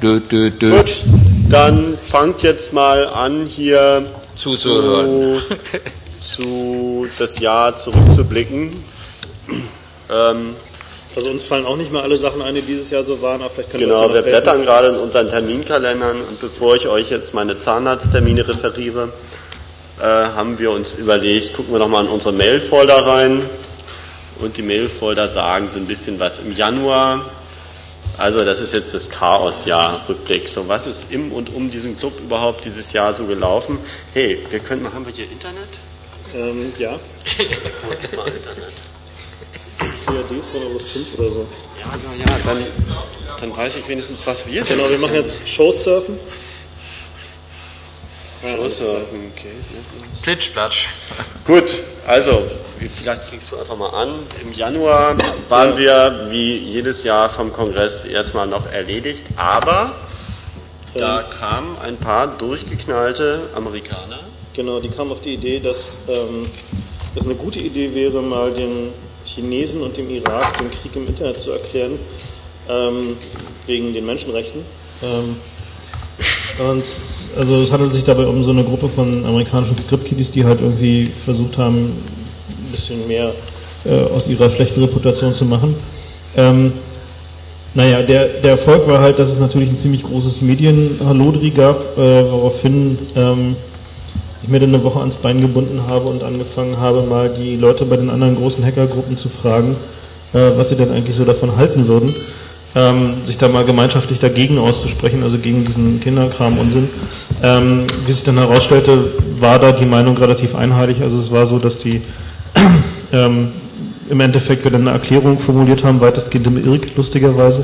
Gut, dann fangt jetzt mal an, hier zuzuhören. Zu das Jahr zurückzublicken. Also uns fallen auch nicht mehr alle Sachen ein, die dieses Jahr so waren, aber vielleicht können Genau, wir blättern gerade in unseren Terminkalendern und bevor ich euch jetzt meine Zahnarzttermine referiere, haben wir uns überlegt, gucken wir nochmal in unsere Mailfolder rein und die Mailfolder sagen so ein bisschen was im Januar. Also das ist jetzt das Chaosjahr-Rückblick. So, was ist im und um diesen Club überhaupt dieses Jahr so gelaufen? Hey, haben wir hier Internet? Ja. Gut, mal Internet. CADs oder was stimmt oder so. Ja, dann weiß ich wenigstens, was wir Genau, wir machen jetzt Showsurfen. Showsurfen, okay. Plitschplatsch. Gut, also, vielleicht fängst du einfach mal an. Im Januar waren wir, wie jedes Jahr vom Kongress, erstmal noch erledigt, aber da kamen ein paar durchgeknallte Amerikaner. Genau, die kamen auf die Idee, dass es eine gute Idee wäre, mal den Chinesen und dem Irak den Krieg im Internet zu erklären, wegen den Menschenrechten. Und also es handelt sich dabei um so eine Gruppe von amerikanischen Script-Kiddies, die halt irgendwie versucht haben, ein bisschen mehr aus ihrer schlechten Reputation zu machen. Der Erfolg war halt, dass es natürlich ein ziemlich großes Medien-Hallodri gab, woraufhin ich mir dann eine Woche ans Bein gebunden habe und angefangen habe, mal die Leute bei den anderen großen Hackergruppen zu fragen, was sie denn eigentlich so davon halten würden, sich da mal gemeinschaftlich dagegen auszusprechen, also gegen diesen Kinderkram-Unsinn. Wie sich dann herausstellte, war da die Meinung relativ einheitlich. Also es war so, dass die im Endeffekt wir dann eine Erklärung formuliert haben, weitestgehend im Irk, lustigerweise,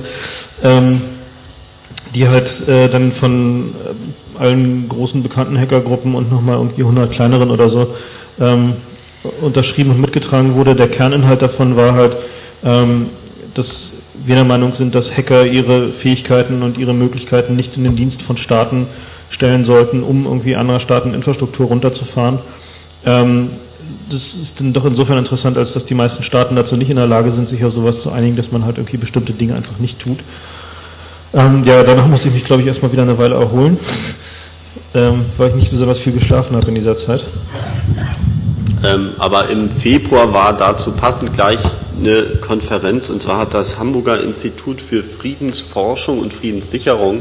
die halt dann von allen großen bekannten Hackergruppen und nochmal irgendwie 100 kleineren oder so unterschrieben und mitgetragen wurde. Der Kerninhalt davon war halt, dass wir der Meinung sind, dass Hacker ihre Fähigkeiten und ihre Möglichkeiten nicht in den Dienst von Staaten stellen sollten, um irgendwie anderer Staaten Infrastruktur runterzufahren. Das ist dann doch insofern interessant, als dass die meisten Staaten dazu nicht in der Lage sind, sich auf sowas zu einigen, dass man halt irgendwie bestimmte Dinge einfach nicht tut. Danach musste ich mich, glaube ich, erstmal wieder eine Weile erholen, weil ich nicht besonders viel geschlafen habe in dieser Zeit. Aber im Februar war dazu passend gleich eine Konferenz, und zwar hat das Hamburger Institut für Friedensforschung und Friedenssicherung,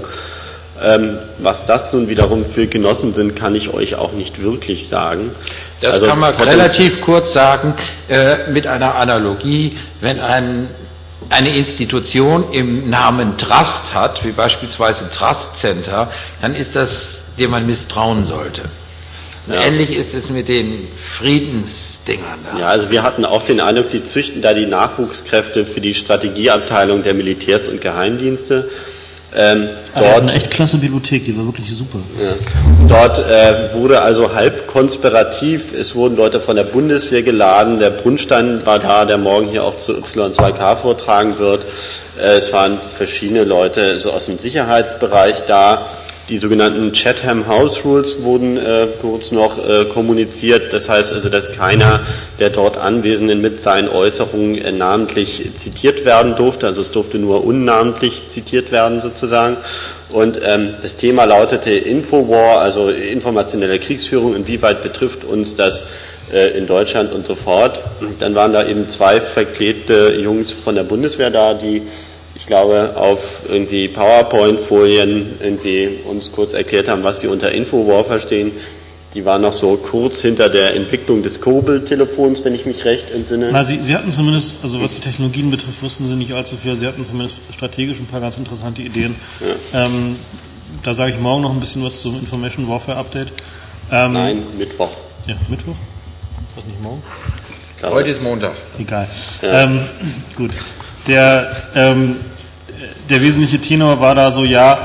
was das nun wiederum für Genossen sind, kann ich euch auch nicht wirklich sagen. Das also kann man relativ kurz sagen, mit einer Analogie, wenn eine Institution im Namen Trust hat, wie beispielsweise Trust Center, dann ist das, dem man misstrauen sollte. Ja. Ähnlich ist es mit den Friedensdingern da. Ja, also wir hatten auch den Eindruck, die züchten da die Nachwuchskräfte für die Strategieabteilung der Militärs- und Geheimdienste. Dort eine echt klasse Bibliothek, die war wirklich super. Ja. Dort wurde also halb konspirativ, es wurden Leute von der Bundeswehr geladen, der Brunstein war da, der morgen hier auch zu Y2K vortragen wird. Es waren verschiedene Leute so aus dem Sicherheitsbereich da. Die sogenannten Chatham House Rules wurden kurz noch kommuniziert. Das heißt also, dass keiner der dort Anwesenden mit seinen Äußerungen namentlich zitiert werden durfte. Also es durfte nur unnamentlich zitiert werden sozusagen. Und das Thema lautete Infowar, also informationelle Kriegsführung. Inwieweit betrifft uns das in Deutschland und so fort. Dann waren da eben 2 verklebte Jungs von der Bundeswehr da, die ich glaube, auf irgendwie PowerPoint-Folien irgendwie uns kurz erklärt haben, was sie unter Infowar verstehen. Die waren noch so kurz hinter der Entwicklung des Kurbeltelefons, wenn ich mich recht entsinne. Na, sie hatten zumindest, also was die Technologien betrifft, wussten sie nicht allzu viel. Sie hatten zumindest strategisch ein paar ganz interessante Ideen. Ja. Da sage ich morgen noch ein bisschen was zum Information Warfare Update. Nein, Mittwoch. Ja, Mittwoch? Was nicht morgen? Heute ist Montag. Egal. Ja. Gut. Der wesentliche Tenor war da so,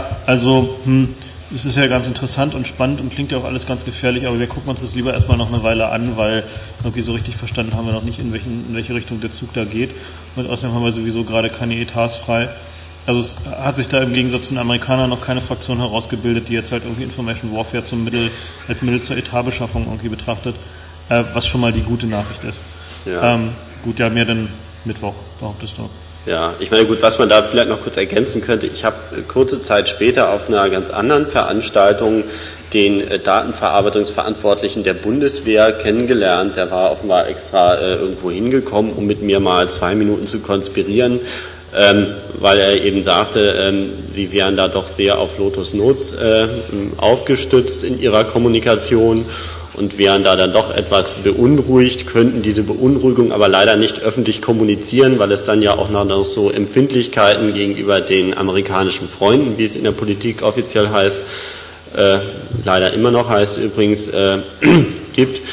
es ist ja ganz interessant und spannend und klingt ja auch alles ganz gefährlich, aber wir gucken uns das lieber erstmal noch eine Weile an, weil irgendwie so richtig verstanden haben wir noch nicht, in welche Richtung der Zug da geht. Und außerdem haben wir sowieso gerade keine Etats frei. Also es hat sich da im Gegensatz zu den Amerikanern noch keine Fraktion herausgebildet, die jetzt halt irgendwie Information Warfare als Mittel zur Etatbeschaffung irgendwie betrachtet, was schon mal die gute Nachricht ist. Ja. Mehr denn Mittwoch, behauptest du? Ja, ich meine, gut, was man da vielleicht noch kurz ergänzen könnte, ich habe kurze Zeit später auf einer ganz anderen Veranstaltung den Datenverarbeitungsverantwortlichen der Bundeswehr kennengelernt. Der war offenbar extra irgendwo hingekommen, um mit mir mal 2 Minuten zu konspirieren, weil er eben sagte, sie wären da doch sehr auf Lotus Notes aufgestützt in ihrer Kommunikation und wären da dann doch etwas beunruhigt, könnten diese Beunruhigung aber leider nicht öffentlich kommunizieren, weil es dann ja auch noch so Empfindlichkeiten gegenüber den amerikanischen Freunden, wie es in der Politik offiziell heißt, leider immer noch heißt übrigens, gibt.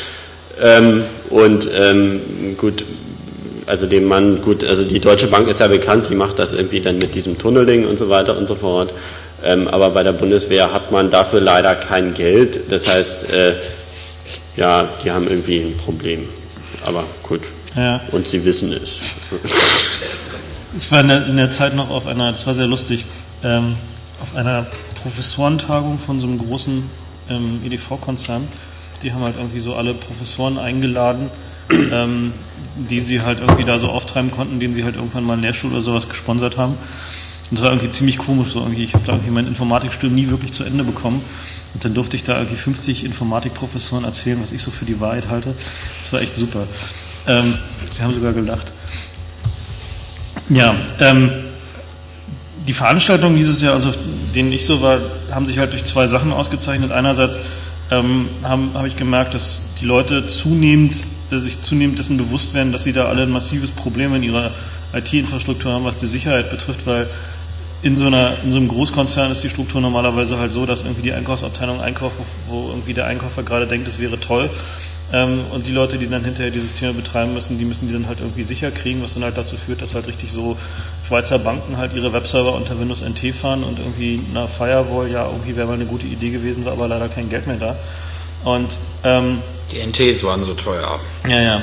Gut, also dem Mann, gut, also die Deutsche Bank ist ja bekannt, die macht das irgendwie dann mit diesem Tunneling und so weiter und so fort. Aber bei der Bundeswehr hat man dafür leider kein Geld. Das heißt, ja, die haben irgendwie ein Problem. Aber gut. Ja. Und sie wissen es. Ich war in der Zeit noch auf einer, das war sehr lustig, auf einer Professorentagung von so einem großen EDV-Konzern. Die haben halt irgendwie so alle Professoren eingeladen, die sie halt irgendwie da so auftreiben konnten, denen sie halt irgendwann mal einen Lehrstuhl oder sowas gesponsert haben. Und das war irgendwie ziemlich komisch. So irgendwie. Ich habe da irgendwie mein Informatikstudium nie wirklich zu Ende bekommen. Und dann durfte ich da irgendwie 50 Informatikprofessoren erzählen, was ich so für die Wahrheit halte. Das war echt super. Sie haben sogar gelacht. Ja, die Veranstaltungen dieses Jahr, also denen ich so war, haben sich halt durch 2 Sachen ausgezeichnet. Einerseits habe ich gemerkt, dass die Leute sich zunehmend dessen bewusst werden, dass sie da alle ein massives Problem in ihrer IT-Infrastruktur haben, was die Sicherheit betrifft, weil in so einem Großkonzern ist die Struktur normalerweise halt so, dass irgendwie die Einkaufsabteilung einkauft, wo irgendwie der Einkäufer gerade denkt, es wäre toll. Und die Leute, die dann hinterher dieses Thema betreiben müssen, die müssen die dann halt irgendwie sicher kriegen, was dann halt dazu führt, dass halt richtig so Schweizer Banken halt ihre Webserver unter Windows NT fahren und irgendwie eine Firewall, ja, irgendwie wäre mal eine gute Idee gewesen, war aber leider kein Geld mehr da. Und die NTs waren so teuer. Ja.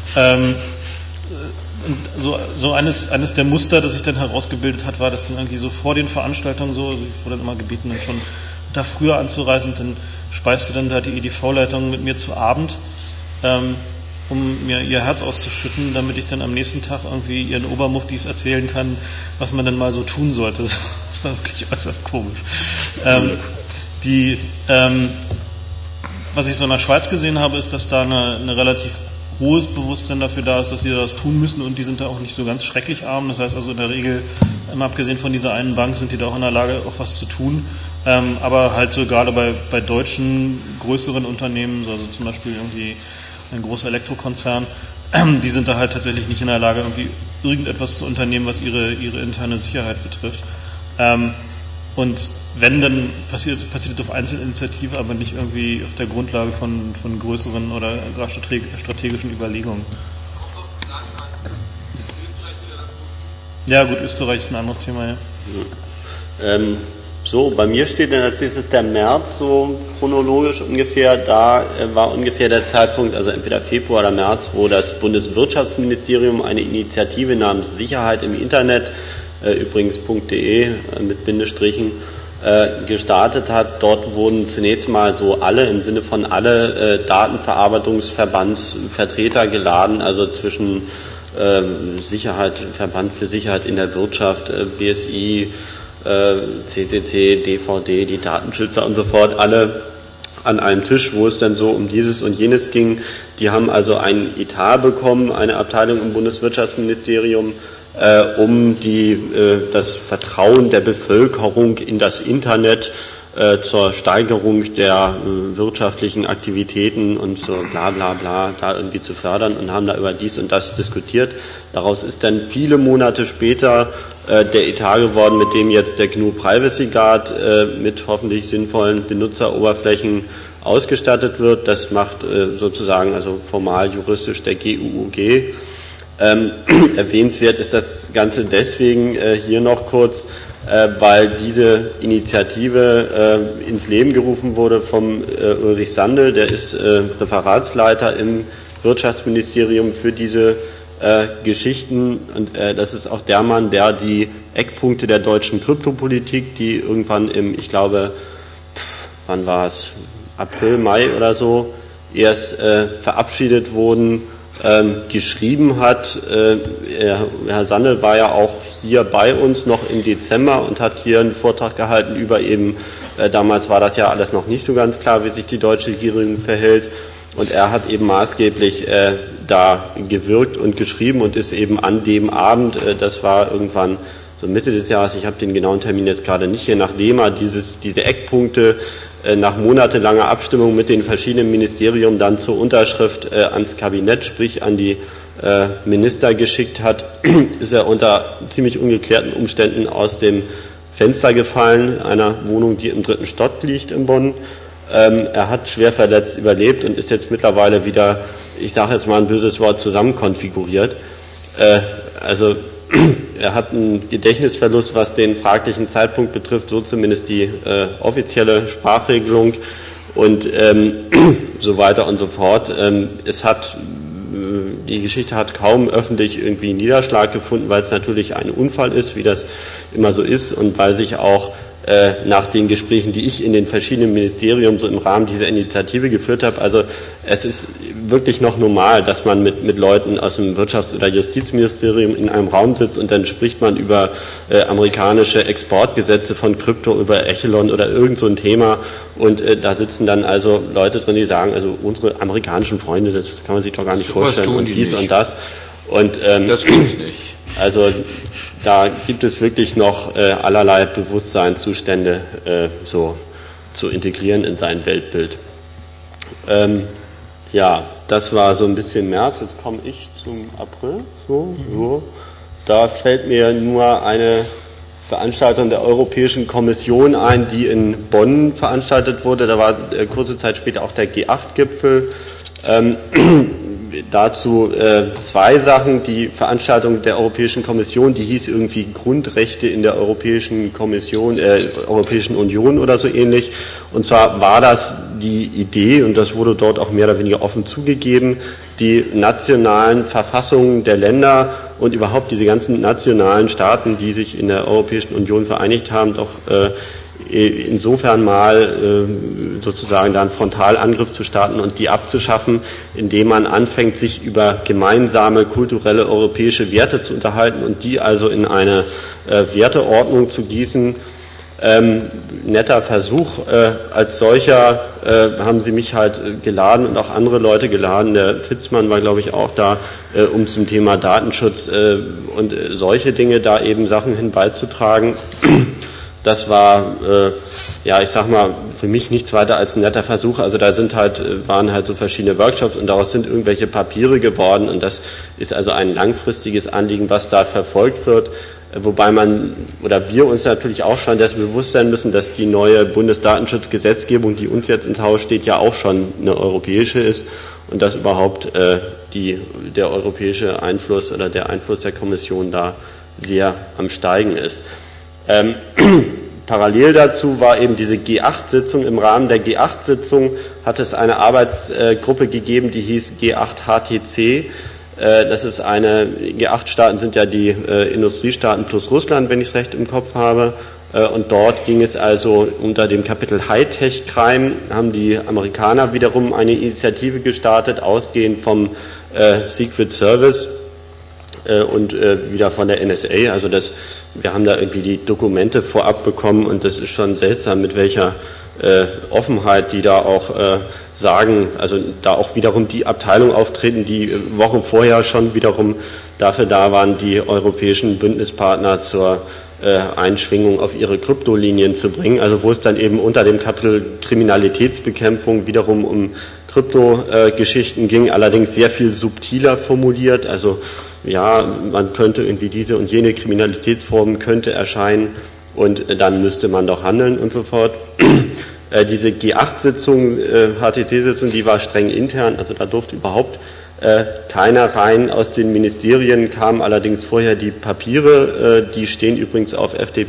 Und so eines der Muster, das sich dann herausgebildet hat, war, dass dann irgendwie so vor den Veranstaltungen so, also ich wurde dann immer gebeten, dann schon da früher anzureisen, und dann speiste dann da die EDV-Leitung mit mir zu Abend, um mir ihr Herz auszuschütten, damit ich dann am nächsten Tag irgendwie ihren Obermuftis erzählen kann, was man denn mal so tun sollte. Das war wirklich äußerst komisch. Was ich so in der Schweiz gesehen habe, ist, dass da eine relativ hohes Bewusstsein dafür da ist, dass sie das tun müssen, und die sind da auch nicht so ganz schrecklich arm. Das heißt also in der Regel, abgesehen von dieser einen Bank, sind die da auch in der Lage, auch was zu tun. Aber halt so gerade bei deutschen, größeren Unternehmen, also zum Beispiel irgendwie ein großer Elektrokonzern, die sind da halt tatsächlich nicht in der Lage, irgendwie irgendetwas zu unternehmen, was ihre interne Sicherheit betrifft. Und wenn, dann passiert das auf Einzelinitiative, aber nicht irgendwie auf der Grundlage von größeren oder gar strategischen Überlegungen. Ja gut, Österreich ist ein anderes Thema, ja. So, bei mir steht dann als nächstes der März, so chronologisch ungefähr. Da war ungefähr der Zeitpunkt, also entweder Februar oder März, wo das Bundeswirtschaftsministerium eine Initiative namens Sicherheit im Internet, übrigens .de mit Bindestrichen, gestartet hat. Dort wurden zunächst mal so alle, im Sinne von alle Datenverarbeitungsverbandsvertreter geladen, also zwischen Sicherheit, Verband für Sicherheit in der Wirtschaft, BSI, CCC, DVD, die Datenschützer und so fort, alle an einem Tisch, wo es dann so um dieses und jenes ging. Die haben also einen Etat bekommen, eine Abteilung im Bundeswirtschaftsministerium, um das Vertrauen der Bevölkerung in das Internet zur Steigerung der wirtschaftlichen Aktivitäten und so bla bla bla da irgendwie zu fördern, und haben da über dies und das diskutiert. Daraus ist dann viele Monate später der Etat geworden, mit dem jetzt der GNU Privacy Guard mit hoffentlich sinnvollen Benutzeroberflächen ausgestattet wird. Das macht sozusagen, also formal juristisch, der GUUG. Erwähnenswert ist das Ganze deswegen hier noch kurz, weil diese Initiative ins Leben gerufen wurde vom Ulrich Sandel, der ist Referatsleiter im Wirtschaftsministerium für diese Geschichten, und das ist auch der Mann, der die Eckpunkte der deutschen Kryptopolitik, die irgendwann ich glaube, wann war es, April, Mai oder so, erst verabschiedet wurden, geschrieben hat. Herr Sandel war ja auch hier bei uns noch im Dezember und hat hier einen Vortrag gehalten über eben, damals war das ja alles noch nicht so ganz klar, wie sich die deutsche Regierung verhält, und er hat eben maßgeblich da gewirkt und geschrieben und ist eben an dem Abend, das war irgendwann so Mitte des Jahres, ich habe den genauen Termin jetzt gerade nicht hier, nachdem er diese Eckpunkte nach monatelanger Abstimmung mit den verschiedenen Ministerien dann zur Unterschrift ans Kabinett, sprich an die Minister geschickt hat, ist er unter ziemlich ungeklärten Umständen aus dem Fenster gefallen, einer Wohnung, die im 3. Stock liegt in Bonn. Er hat schwer verletzt überlebt und ist jetzt mittlerweile wieder, ich sage jetzt mal ein böses Wort, zusammenkonfiguriert. Also er hat einen Gedächtnisverlust, was den fraglichen Zeitpunkt betrifft, so zumindest die offizielle Sprachregelung und so weiter und so fort. Die Geschichte hat kaum öffentlich irgendwie Niederschlag gefunden, weil es natürlich ein Unfall ist, wie das immer so ist, und weil sich auch nach den Gesprächen, die ich in den verschiedenen Ministerien so im Rahmen dieser Initiative geführt habe, also es ist wirklich noch normal, dass man mit Leuten aus dem Wirtschafts- oder Justizministerium in einem Raum sitzt und dann spricht man über amerikanische Exportgesetze von Krypto, über Echelon oder irgend so ein Thema, und da sitzen dann also Leute drin, die sagen, also unsere amerikanischen Freunde, das kann man sich doch gar nicht vorstellen, und dies nicht und das. Und das gibt's nicht. Also da gibt es wirklich noch allerlei Bewusstseinszustände so zu integrieren in sein Weltbild. Ja, das war so ein bisschen März, jetzt komme ich zum April. So. Da fällt mir nur eine Veranstaltung der Europäischen Kommission ein, die in Bonn veranstaltet wurde. Da war kurze Zeit später auch der G8-Gipfel. Dazu zwei Sachen. Die Veranstaltung der Europäischen Kommission, die hieß irgendwie Grundrechte in der Europäischen Union oder so ähnlich. Und zwar war das die Idee, und das wurde dort auch mehr oder weniger offen zugegeben, die nationalen Verfassungen der Länder und überhaupt diese ganzen nationalen Staaten, die sich in der Europäischen Union vereinigt haben, doch insofern mal sozusagen da einen Frontalangriff zu starten und die abzuschaffen, indem man anfängt, sich über gemeinsame kulturelle europäische Werte zu unterhalten und die also in eine Werteordnung zu gießen. Netter Versuch. Als solcher haben sie mich halt geladen und auch andere Leute geladen. Der Fitzmann war, glaube ich, auch da, um zum Thema Datenschutz und solche Dinge da eben Sachen hin beizutragen. Das war, ich sag mal, für mich nichts weiter als ein netter Versuch. Also da waren halt so verschiedene Workshops und daraus sind irgendwelche Papiere geworden, und das ist also ein langfristiges Anliegen, was da verfolgt wird. Wobei wir uns natürlich auch schon dessen bewusst sein müssen, dass die neue Bundesdatenschutzgesetzgebung, die uns jetzt ins Haus steht, ja auch schon eine europäische ist und dass überhaupt der europäische Einfluss oder der Einfluss der Kommission da sehr am Steigen ist. Parallel dazu war eben diese G8-Sitzung. Im Rahmen der G8-Sitzung hat es eine Arbeitsgruppe gegeben, die hieß G8-HTC. Das ist G8-Staaten sind ja die Industriestaaten plus Russland, wenn ich es recht im Kopf habe. Und dort ging es also unter dem Kapitel Hightech-Crime, haben die Amerikaner wiederum eine Initiative gestartet, ausgehend vom Secret Service und wieder von der NSA. Also wir haben da irgendwie die Dokumente vorab bekommen, und das ist schon seltsam, mit welcher Offenheit die da auch sagen, also da auch wiederum die Abteilung auftreten, die Wochen vorher schon wiederum dafür da waren, die europäischen Bündnispartner zur Einschwingung auf ihre Kryptolinien zu bringen, also wo es dann eben unter dem Kapitel Kriminalitätsbekämpfung wiederum um Kryptogeschichten ging, allerdings sehr viel subtiler formuliert, also ja, man könnte irgendwie diese und jene Kriminalitätsformen könnte erscheinen und dann müsste man doch handeln und so fort. Diese G8-Sitzung, HTC-Sitzung, die war streng intern, also da durfte überhaupt keiner rein. Aus den Ministerien kamen allerdings vorher die Papiere, die stehen übrigens auf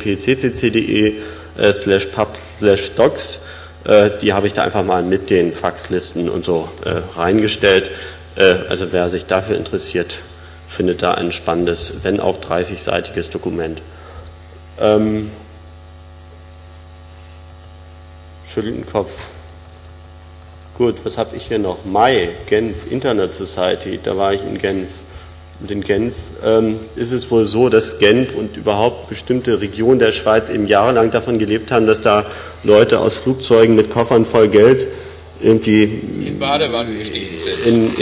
ftpccc.de/pub/docs. Die habe ich da einfach mal mit den Faxlisten und so reingestellt. Also wer sich dafür interessiert, findet da ein spannendes, wenn auch 30-seitiges Dokument. Schüttelt den Kopf. Gut, was habe ich hier noch? Mai, Genf, Internet Society, da war ich in Genf. Und in Genf ist es wohl so, dass Genf und überhaupt bestimmte Regionen der Schweiz eben jahrelang davon gelebt haben, dass da Leute aus Flugzeugen mit Koffern voll Geld irgendwie in Badewannen gestiegen sind.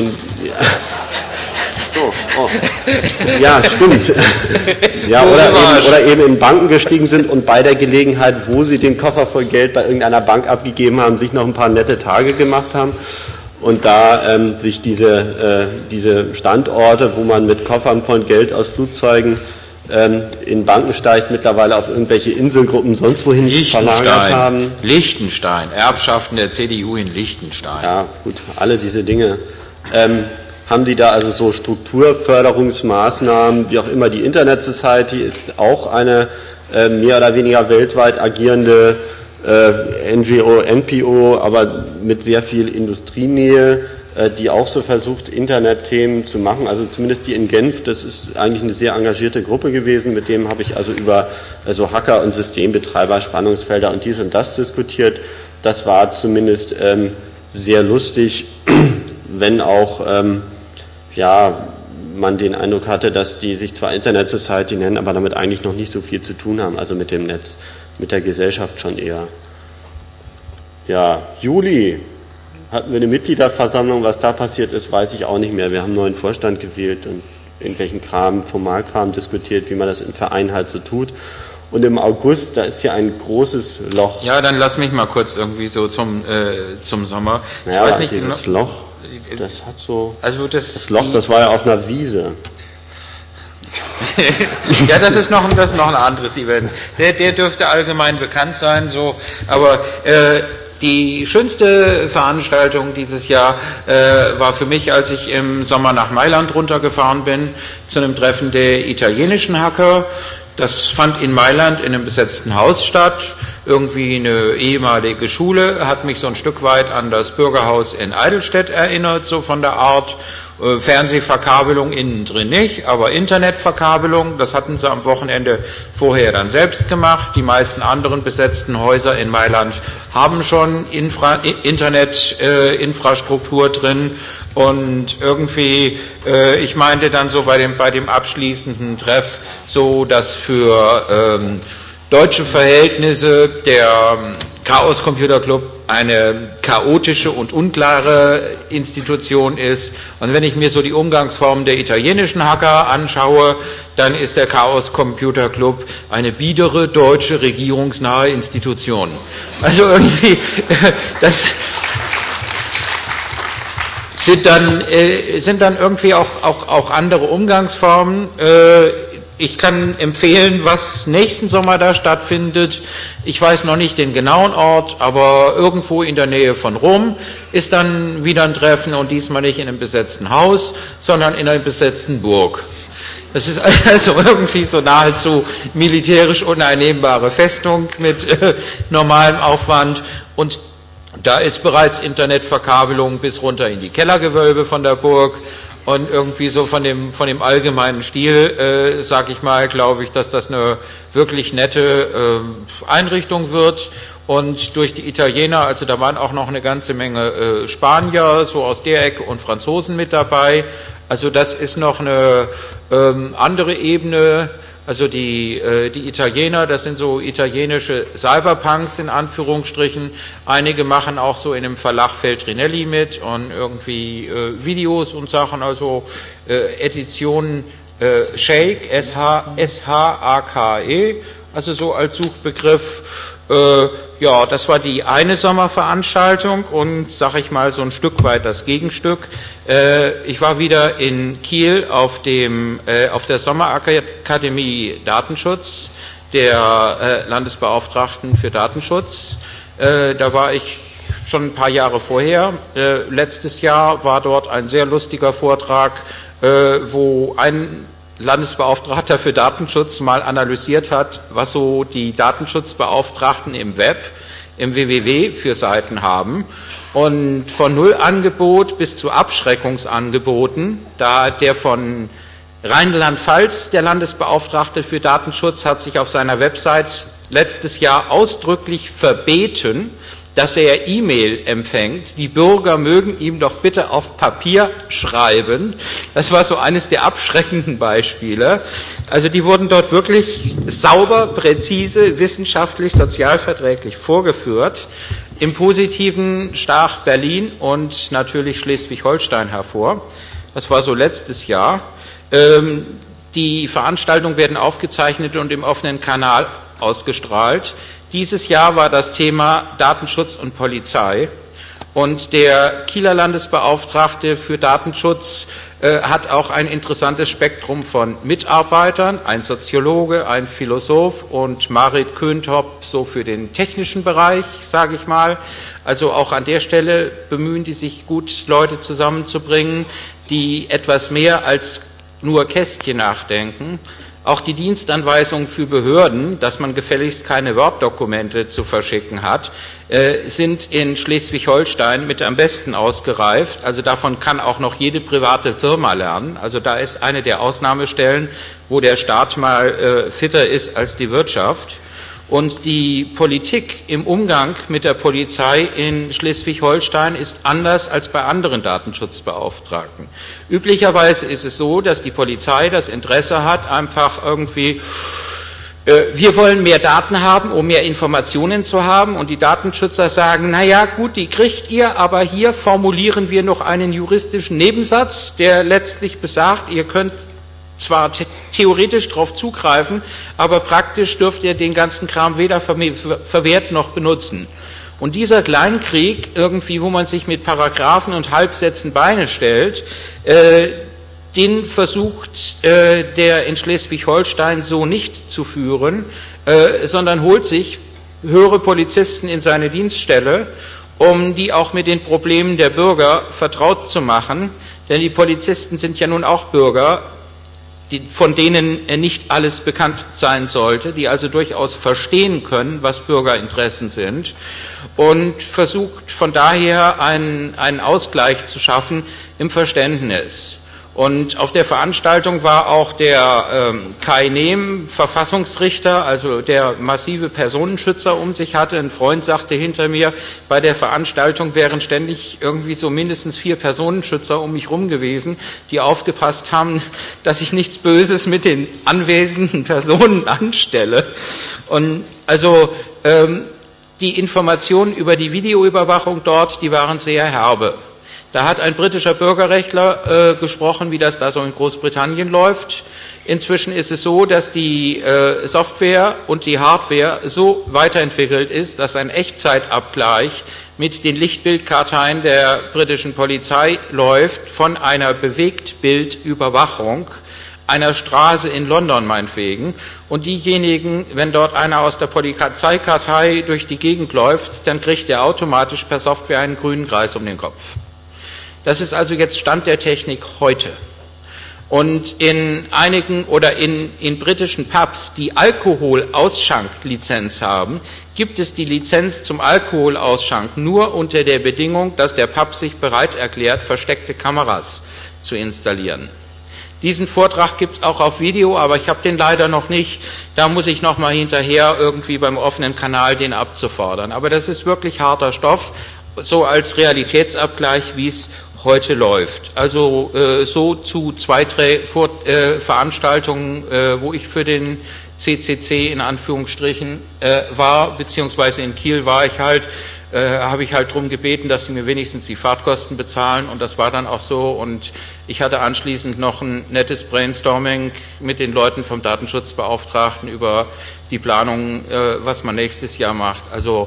Ja, stimmt. Ja, oder eben in Banken gestiegen sind und bei der Gelegenheit, wo sie den Koffer voll Geld bei irgendeiner Bank abgegeben haben, sich noch ein paar nette Tage gemacht haben. Und da sich diese Standorte, wo man mit Koffern von Geld aus Flugzeugen in Banken steigt, mittlerweile auf irgendwelche Inselgruppen sonst wohin verlagert haben. Liechtenstein, Erbschaften der CDU in Liechtenstein. Ja, gut, alle diese Dinge. Haben die da also so Strukturförderungsmaßnahmen, wie auch immer. Die Internet Society ist auch eine mehr oder weniger weltweit agierende NGO, NPO, aber mit sehr viel Industrienähe, die auch so versucht, Internetthemen zu machen. Also zumindest die in Genf, das ist eigentlich eine sehr engagierte Gruppe gewesen. Mit dem habe ich also über so Hacker und Systembetreiber, Spannungsfelder und dies und das diskutiert. Das war zumindest sehr lustig, wenn auch man den Eindruck hatte, dass die sich zwar Internet Society nennen, aber damit eigentlich noch nicht so viel zu tun haben, also mit dem Netz, mit der Gesellschaft schon eher. Ja, Juli hatten wir eine Mitgliederversammlung, was da passiert ist, weiß ich auch nicht mehr. Wir haben einen neuen Vorstand gewählt und irgendwelchen Formalkram diskutiert, wie man das im Verein halt so tut. Und im August, da ist hier ein großes Loch. Ja, dann lass mich mal kurz irgendwie so zum Sommer. Naja, ich weiß nicht, dieses Loch, das hat so... Also das Loch, das war ja auf einer Wiese. Ja, das ist noch ein anderes Event. Der dürfte allgemein bekannt sein, so. Aber die schönste Veranstaltung dieses Jahr war für mich, als ich im Sommer nach Mailand runtergefahren bin, zu einem Treffen der italienischen Hacker. Das fand in Mailand in einem besetzten Haus statt. Irgendwie eine ehemalige Schule, hat mich so ein Stück weit an das Bürgerhaus in Eidelstedt erinnert, so von der Art. Fernsehverkabelung innen drin nicht, aber Internetverkabelung, das hatten sie am Wochenende vorher dann selbst gemacht. Die meisten anderen besetzten Häuser in Mailand haben schon Internetinfrastruktur drin und irgendwie, ich meinte dann so bei dem abschließenden Treff so, dass für deutsche Verhältnisse der Chaos Computer Club eine chaotische und unklare Institution ist. Und wenn ich mir so die Umgangsformen der italienischen Hacker anschaue, dann ist der Chaos Computer Club eine biedere, deutsche, regierungsnahe Institution. Also irgendwie, das sind dann irgendwie auch andere Umgangsformen. Ich kann empfehlen, was nächsten Sommer da stattfindet. Ich weiß noch nicht den genauen Ort, aber irgendwo in der Nähe von Rom ist dann wieder ein Treffen und diesmal nicht in einem besetzten Haus, sondern in einer besetzten Burg. Das ist also irgendwie so nahezu militärisch uneinnehmbare Festung mit normalem Aufwand und da ist bereits Internetverkabelung bis runter in die Kellergewölbe von der Burg. Und irgendwie so von dem allgemeinen Stil, sag ich mal, glaube ich, dass das eine wirklich nette Einrichtung wird. Und durch die Italiener, also da waren auch noch eine ganze Menge Spanier, so aus der Ecke und Franzosen mit dabei. Also das ist noch eine andere Ebene. Also die Italiener, das sind so italienische Cyberpunks in Anführungsstrichen. Einige machen auch so in dem Verlag Feltrinelli mit und irgendwie Videos und Sachen, also Edition Shake, S-H-A-K-E, also so als Suchbegriff. Ja, das war die eine Sommerveranstaltung und, sag ich mal, so ein Stück weit das Gegenstück. Ich war wieder in Kiel auf der Sommerakademie Datenschutz der Landesbeauftragten für Datenschutz. Da war ich schon ein paar Jahre vorher. Letztes Jahr war dort ein sehr lustiger Vortrag, wo ein Landesbeauftragter für Datenschutz mal analysiert hat, was so die Datenschutzbeauftragten im Web, im WWW für Seiten haben. Und von Nullangebot bis zu Abschreckungsangeboten, da der von Rheinland-Pfalz, der Landesbeauftragte für Datenschutz, hat sich auf seiner Website letztes Jahr ausdrücklich verbeten, dass er E-Mail empfängt. Die Bürger mögen ihm doch bitte auf Papier schreiben. Das war so eines der abschreckenden Beispiele. Also die wurden dort wirklich sauber, präzise, wissenschaftlich, sozialverträglich vorgeführt. Im Positiven stach Berlin und natürlich Schleswig-Holstein hervor. Das war so letztes Jahr. Die Veranstaltungen werden aufgezeichnet und im offenen Kanal ausgestrahlt. Dieses Jahr war das Thema Datenschutz und Polizei. Und der Kieler Landesbeauftragte für Datenschutz hat auch ein interessantes Spektrum von Mitarbeitern, ein Soziologe, ein Philosoph und Marit Köntop so für den technischen Bereich, sage ich mal. Also auch an der Stelle bemühen die sich gut, Leute zusammenzubringen, die etwas mehr als nur Kästchen nachdenken. Auch die Dienstanweisungen für Behörden, dass man gefälligst keine Word-Dokumente zu verschicken hat, sind in Schleswig-Holstein mit am besten ausgereift. Also davon kann auch noch jede private Firma lernen. Also da ist eine der Ausnahmestellen, wo der Staat mal fitter ist als die Wirtschaft. Und die Politik im Umgang mit der Polizei in Schleswig-Holstein ist anders als bei anderen Datenschutzbeauftragten. Üblicherweise ist es so, dass die Polizei das Interesse hat, einfach irgendwie, wir wollen mehr Daten haben, um mehr Informationen zu haben, und die Datenschützer sagen, naja, gut, die kriegt ihr, aber hier formulieren wir noch einen juristischen Nebensatz, der letztlich besagt, ihr könnt zwar theoretisch darauf zugreifen, aber praktisch dürft ihr den ganzen Kram weder verwehrt noch benutzen. Und dieser Kleinkrieg, irgendwie, wo man sich mit Paragraphen und Halbsätzen Beine stellt, den versucht der in Schleswig-Holstein so nicht zu führen, sondern holt sich höhere Polizisten in seine Dienststelle, um die auch mit den Problemen der Bürger vertraut zu machen. Denn die Polizisten sind ja nun auch Bürger, von denen nicht alles bekannt sein sollte, die also durchaus verstehen können, was Bürgerinteressen sind, und versucht von daher einen Ausgleich zu schaffen im Verständnis. Und auf der Veranstaltung war auch der Kai Nehm, Verfassungsrichter, also der massive Personenschützer um sich hatte. Ein Freund sagte hinter mir, bei der Veranstaltung wären ständig irgendwie so mindestens 4 Personenschützer um mich rum gewesen, die aufgepasst haben, dass ich nichts Böses mit den anwesenden Personen anstelle. Und also die Informationen über die Videoüberwachung dort, die waren sehr herbe. Da hat ein britischer Bürgerrechtler gesprochen, wie das da so in Großbritannien läuft. Inzwischen ist es so, dass die Software und die Hardware so weiterentwickelt ist, dass ein Echtzeitabgleich mit den Lichtbildkarteien der britischen Polizei läuft von einer Bewegtbildüberwachung einer Straße in London meinetwegen. Und diejenigen, wenn dort einer aus der Polizeikartei durch die Gegend läuft, dann kriegt er automatisch per Software einen grünen Kreis um den Kopf. Das ist also jetzt Stand der Technik heute. Und in einigen oder in britischen Pubs, die Alkoholausschanklizenz haben, gibt es die Lizenz zum Alkoholausschank nur unter der Bedingung, dass der Pub sich bereit erklärt, versteckte Kameras zu installieren. Diesen Vortrag gibt es auch auf Video, aber ich habe den leider noch nicht. Da muss ich noch mal hinterher irgendwie beim offenen Kanal den abzufordern. Aber das ist wirklich harter Stoff, so als Realitätsabgleich, wie es heute läuft. Also so zu 2, 3 Veranstaltungen, wo ich für den CCC in Anführungsstrichen war, beziehungsweise in Kiel war ich halt, habe ich halt darum gebeten, dass sie mir wenigstens die Fahrtkosten bezahlen, und das war dann auch so, und ich hatte anschließend noch ein nettes Brainstorming mit den Leuten vom Datenschutzbeauftragten über die Planung, was man nächstes Jahr macht. Also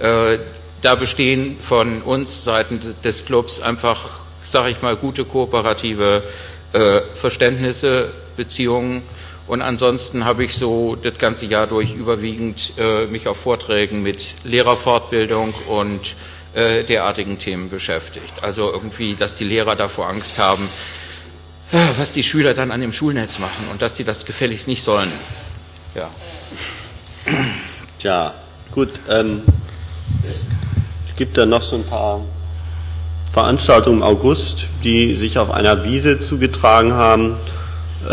da bestehen von uns Seiten des Clubs einfach, sage ich mal, gute kooperative Verständnisse, Beziehungen. Und ansonsten habe ich so das ganze Jahr durch überwiegend mich auf Vorträgen mit Lehrerfortbildung und derartigen Themen beschäftigt. Also irgendwie, dass die Lehrer davor Angst haben, was die Schüler dann an dem Schulnetz machen, und dass die das gefälligst nicht sollen. Ja. Tja, gut. Es gibt da noch so ein paar Veranstaltungen im August, die sich auf einer Wiese zugetragen haben.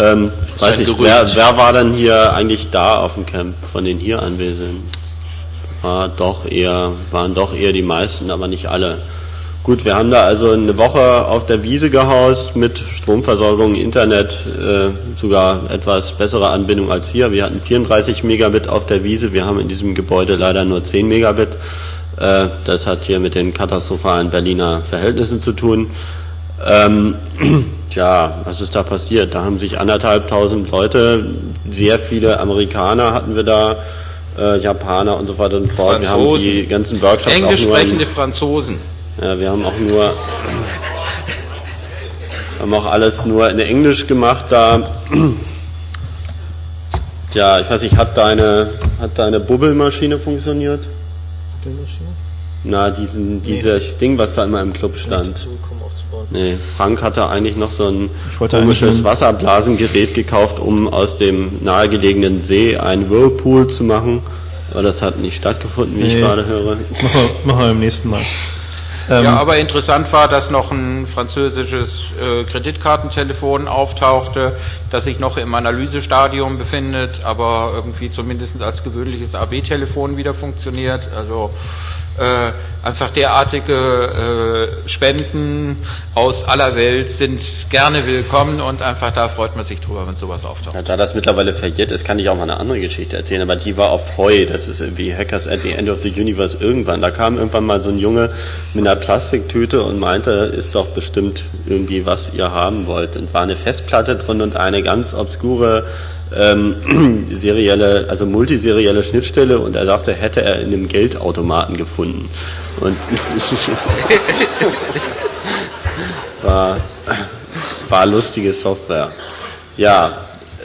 Weiß nicht, wer war dann hier eigentlich da auf dem Camp von den hier Anwesenden? waren doch eher die meisten, aber nicht alle. Gut, wir haben da also eine Woche auf der Wiese gehaust mit Stromversorgung, Internet, sogar etwas bessere Anbindung als hier. Wir hatten 34 Megabit auf der Wiese, wir haben in diesem Gebäude leider nur 10 Megabit. Das hat hier mit den katastrophalen Berliner Verhältnissen zu tun. Tja, was ist da passiert? Da haben sich 1.500 Leute, sehr viele Amerikaner hatten wir da, Japaner und so weiter und fort. Wir haben die ganzen Workshops Englisch sprechende Franzosen. Ja, wir haben auch alles nur in Englisch gemacht da. Ja, ich weiß nicht, hat deine Bubbelmaschine funktioniert? Bubbelmaschine? Na, dieses Ding, was da immer im Club stand. Nee, Frank hatte eigentlich noch so ein komisches Wasserblasengerät gekauft, um aus dem nahegelegenen See einen Whirlpool zu machen. Aber das hat nicht stattgefunden, wie ich gerade höre. Machen wir beim nächsten Mal. Ja, aber interessant war, dass noch ein französisches Kreditkartentelefon auftauchte, das sich noch im Analysestadium befindet, aber irgendwie zumindest als gewöhnliches AB-Telefon wieder funktioniert. Also einfach derartige Spenden aus aller Welt sind gerne willkommen und einfach da freut man sich drüber, wenn sowas auftaucht. Ja, da das mittlerweile verjährt ist, kann ich auch mal eine andere Geschichte erzählen, aber die war auf Heu, das ist irgendwie Hackers at the End of the Universe irgendwann. Da kam irgendwann mal so ein Junge mit einer Plastiktüte und meinte, ist doch bestimmt irgendwie, was ihr haben wollt. Und war eine Festplatte drin und eine ganz obskure multiserielle Schnittstelle, und er sagte, hätte er in einem Geldautomaten gefunden. Und war lustige Software. Ja,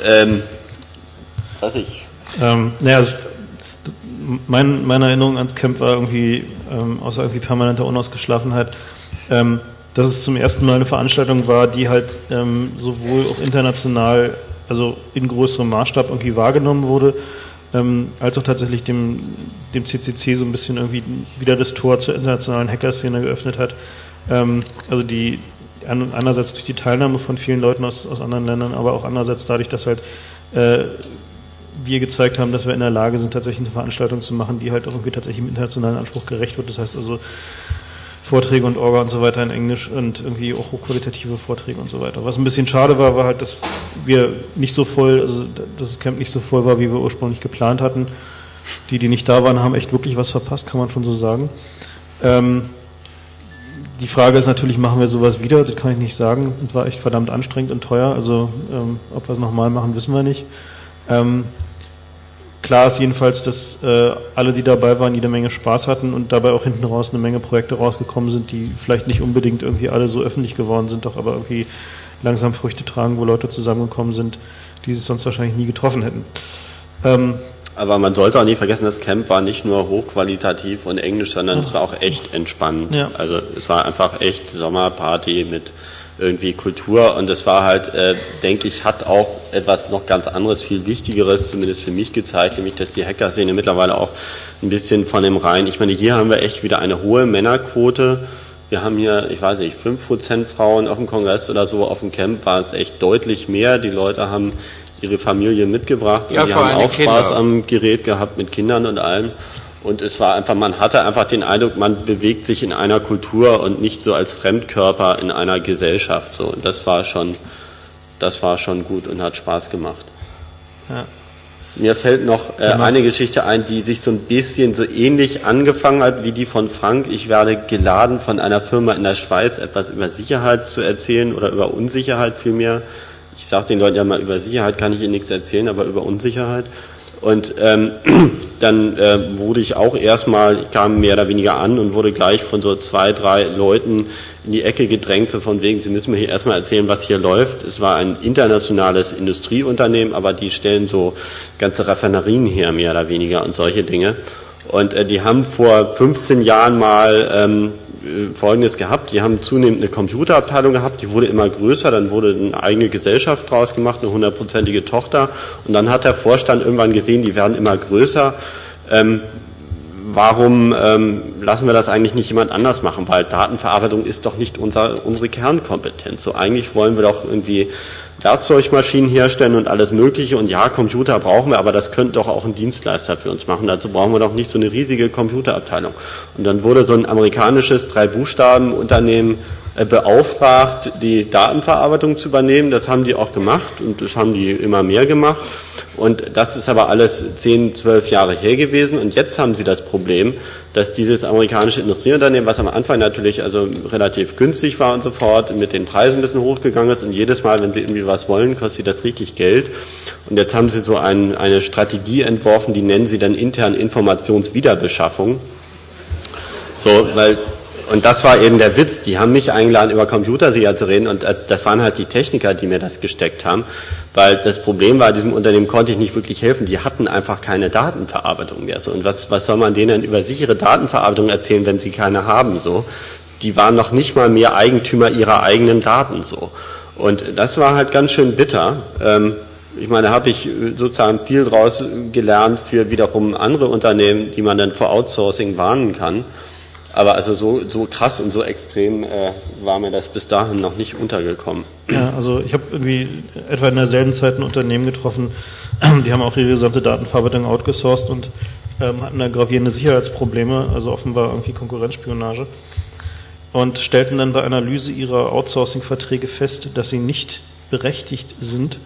meine Erinnerung ans Camp war irgendwie, außer irgendwie permanenter Unausgeschlafenheit, dass es zum ersten Mal eine Veranstaltung war, die halt sowohl auch international, also in größerem Maßstab irgendwie wahrgenommen wurde, als auch tatsächlich dem CCC so ein bisschen irgendwie wieder das Tor zur internationalen Hackerszene geöffnet hat. Also die einerseits durch die Teilnahme von vielen Leuten aus anderen Ländern, aber auch andererseits dadurch, dass halt wir gezeigt haben, dass wir in der Lage sind, tatsächlich eine Veranstaltung zu machen, die halt auch irgendwie tatsächlich im internationalen Anspruch gerecht wird. Das heißt also Vorträge und Orga und so weiter in Englisch und irgendwie auch hochqualitative Vorträge und so weiter. Was ein bisschen schade war halt, dass wir nicht so voll, also dass das Camp nicht so voll war, wie wir ursprünglich geplant hatten. Die nicht da waren, haben echt wirklich was verpasst, kann man schon so sagen. Die Frage ist natürlich, machen wir sowas wieder? Das kann ich nicht sagen. Das war echt verdammt anstrengend und teuer. Also ob wir es nochmal machen, wissen wir nicht. Klar ist jedenfalls, dass alle, die dabei waren, jede Menge Spaß hatten und dabei auch hinten raus eine Menge Projekte rausgekommen sind, die vielleicht nicht unbedingt irgendwie alle so öffentlich geworden sind, doch aber irgendwie langsam Früchte tragen, wo Leute zusammengekommen sind, die sich sonst wahrscheinlich nie getroffen hätten. Aber man sollte auch nie vergessen, das Camp war nicht nur hochqualitativ und englisch, sondern es war auch echt entspannend. Ja. Also es war einfach echt Sommerparty mit irgendwie Kultur, und es war halt, denke ich, hat auch etwas noch ganz anderes, viel Wichtigeres, zumindest für mich gezeigt, nämlich, dass die Hacker-Szene mittlerweile auch ein bisschen von dem Rhein, ich meine, hier haben wir echt wieder eine hohe Männerquote. Wir haben hier, ich weiß nicht, 5% Frauen auf dem Kongress oder so, auf dem Camp war es echt deutlich mehr. Die Leute haben ihre Familie mitgebracht, und die haben auch Spaß am Gerät gehabt mit Kindern und allem. Und es war einfach, man hatte einfach den Eindruck, man bewegt sich in einer Kultur und nicht so als Fremdkörper in einer Gesellschaft. So, und das war schon gut und hat Spaß gemacht. Ja. Mir fällt noch eine Geschichte ein, die sich so ein bisschen so ähnlich angefangen hat wie die von Frank. Ich werde geladen von einer Firma in der Schweiz, etwas über Sicherheit zu erzählen oder über Unsicherheit vielmehr. Ich sage den Leuten ja mal, über Sicherheit kann ich ihnen nichts erzählen, aber über Unsicherheit. Und dann wurde ich auch erstmal, kam mehr oder weniger an und wurde gleich von so 2, 3 Leuten in die Ecke gedrängt, so von wegen, sie müssen mir hier erstmal erzählen, was hier läuft. Es war ein internationales Industrieunternehmen, aber die stellen so ganze Raffinerien her, mehr oder weniger, und solche Dinge. Und die haben vor 15 Jahren mal Folgendes gehabt: Die haben zunehmend eine Computerabteilung gehabt, die wurde immer größer, dann wurde eine eigene Gesellschaft draus gemacht, eine 100%ige Tochter, und dann hat der Vorstand irgendwann gesehen, die werden immer größer. warum lassen wir das eigentlich nicht jemand anders machen? Weil Datenverarbeitung ist doch nicht unsere Kernkompetenz. So eigentlich wollen wir doch irgendwie Werkzeugmaschinen herstellen und alles Mögliche. Und ja, Computer brauchen wir, aber das könnte doch auch ein Dienstleister für uns machen. Dazu brauchen wir doch nicht so eine riesige Computerabteilung. Und dann wurde so ein amerikanisches 3-Buchstaben-Unternehmen beauftragt, die Datenverarbeitung zu übernehmen. Das haben die auch gemacht und das haben die immer mehr gemacht. Und das ist aber alles 10, 12 Jahre her gewesen. Und jetzt haben sie das Problem, dass dieses amerikanische Industrieunternehmen, was am Anfang natürlich also relativ günstig war und so fort, mit den Preisen ein bisschen hochgegangen ist. Und jedes Mal, wenn sie irgendwie was wollen, kostet sie das richtig Geld. Und jetzt haben sie so eine Strategie entworfen, die nennen sie dann intern Informationswiederbeschaffung. So, und das war eben der Witz, die haben mich eingeladen, über Computersicherheit zu reden und das waren halt die Techniker, die mir das gesteckt haben, weil das Problem war, diesem Unternehmen konnte ich nicht wirklich helfen, die hatten einfach keine Datenverarbeitung mehr. So. Und was soll man denen denn über sichere Datenverarbeitung erzählen, wenn sie keine haben? So? Die waren noch nicht mal mehr Eigentümer ihrer eigenen Daten. So. Und das war halt ganz schön bitter. Ich meine, da habe ich sozusagen viel draus gelernt für wiederum andere Unternehmen, die man dann vor Outsourcing warnen kann. Aber also so krass und so extrem war mir das bis dahin noch nicht untergekommen. Ja, also ich habe irgendwie etwa in derselben Zeit ein Unternehmen getroffen, die haben auch ihre gesamte Datenverarbeitung outgesourced und hatten da gravierende Sicherheitsprobleme, also offenbar irgendwie Konkurrenzspionage. Und stellten dann bei Analyse ihrer Outsourcing-Verträge fest, dass sie nicht berechtigt sind,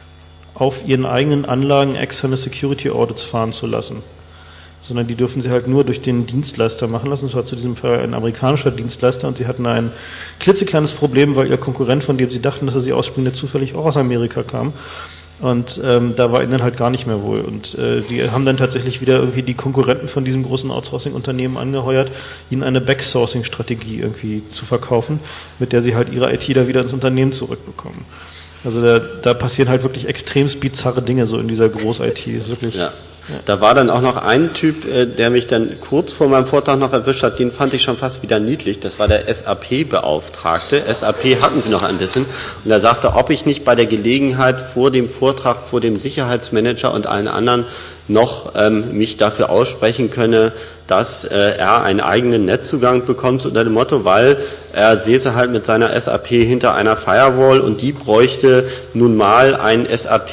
auf ihren eigenen Anlagen externe Security-Audits fahren zu lassen. Sondern die dürfen sie halt nur durch den Dienstleister machen lassen. Das war zu diesem Fall ein amerikanischer Dienstleister und sie hatten ein klitzekleines Problem, weil ihr Konkurrent, von dem sie dachten, dass er sie ausspielt, zufällig auch aus Amerika kam. Und da war ihnen dann halt gar nicht mehr wohl. Und die haben dann tatsächlich wieder irgendwie die Konkurrenten von diesem großen Outsourcing-Unternehmen angeheuert, ihnen eine Backsourcing-Strategie irgendwie zu verkaufen, mit der sie halt ihre IT da wieder ins Unternehmen zurückbekommen. Also da passieren halt wirklich extremst bizarre Dinge so in dieser Groß-IT. Ist wirklich. Ja. Da war dann auch noch ein Typ, der mich dann kurz vor meinem Vortrag noch erwischt hat, den fand ich schon fast wieder niedlich, das war der SAP-Beauftragte. SAP hatten sie noch ein bisschen und er sagte, ob ich nicht bei der Gelegenheit vor dem Vortrag, vor dem Sicherheitsmanager und allen anderen noch mich dafür aussprechen könne, dass er einen eigenen Netzzugang bekommt unter dem Motto, weil er säße halt mit seiner SAP hinter einer Firewall und die bräuchte nun mal einen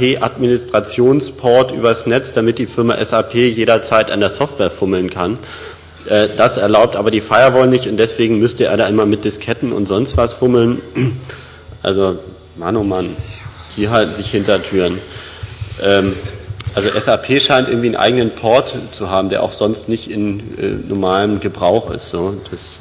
SAP-Administrationsport übers Netz, damit die Firma SAP jederzeit an der Software fummeln kann. Das erlaubt aber die Firewall nicht und deswegen müsste er da immer mit Disketten und sonst was fummeln. Also, Mann, oh Mann, die halten sich hinter Türen. Also SAP scheint irgendwie einen eigenen Port zu haben, der auch sonst nicht in normalem Gebrauch ist. So.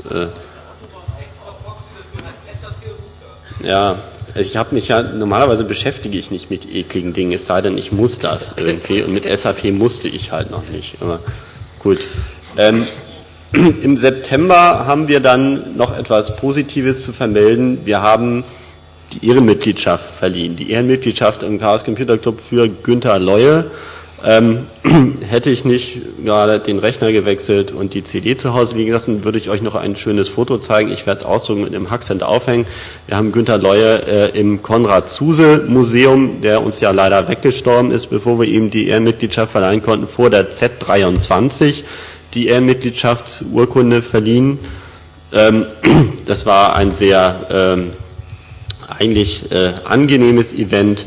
Ja, also ich habe mich ja, normalerweise beschäftige ich nicht mit ekligen Dingen, es sei denn, ich muss das irgendwie und mit SAP musste ich halt noch nicht. Aber gut. Im September haben wir dann noch etwas Positives zu vermelden. Wir haben die Ehrenmitgliedschaft verliehen. Die Ehrenmitgliedschaft im Chaos Computer Club für Günter Leue. Hätte ich nicht gerade den Rechner gewechselt und die CD zu Hause liegen lassen, würde ich euch noch ein schönes Foto zeigen. Ich werde es ausdrucken und im Hackcenter aufhängen. Wir haben Günter Leue im Konrad-Zuse-Museum, der uns ja leider weggestorben ist, bevor wir ihm die Ehrenmitgliedschaft verleihen konnten, vor der Z23 die Ehrenmitgliedschaftsurkunde verliehen. Das war ein sehr eigentlich angenehmes Event,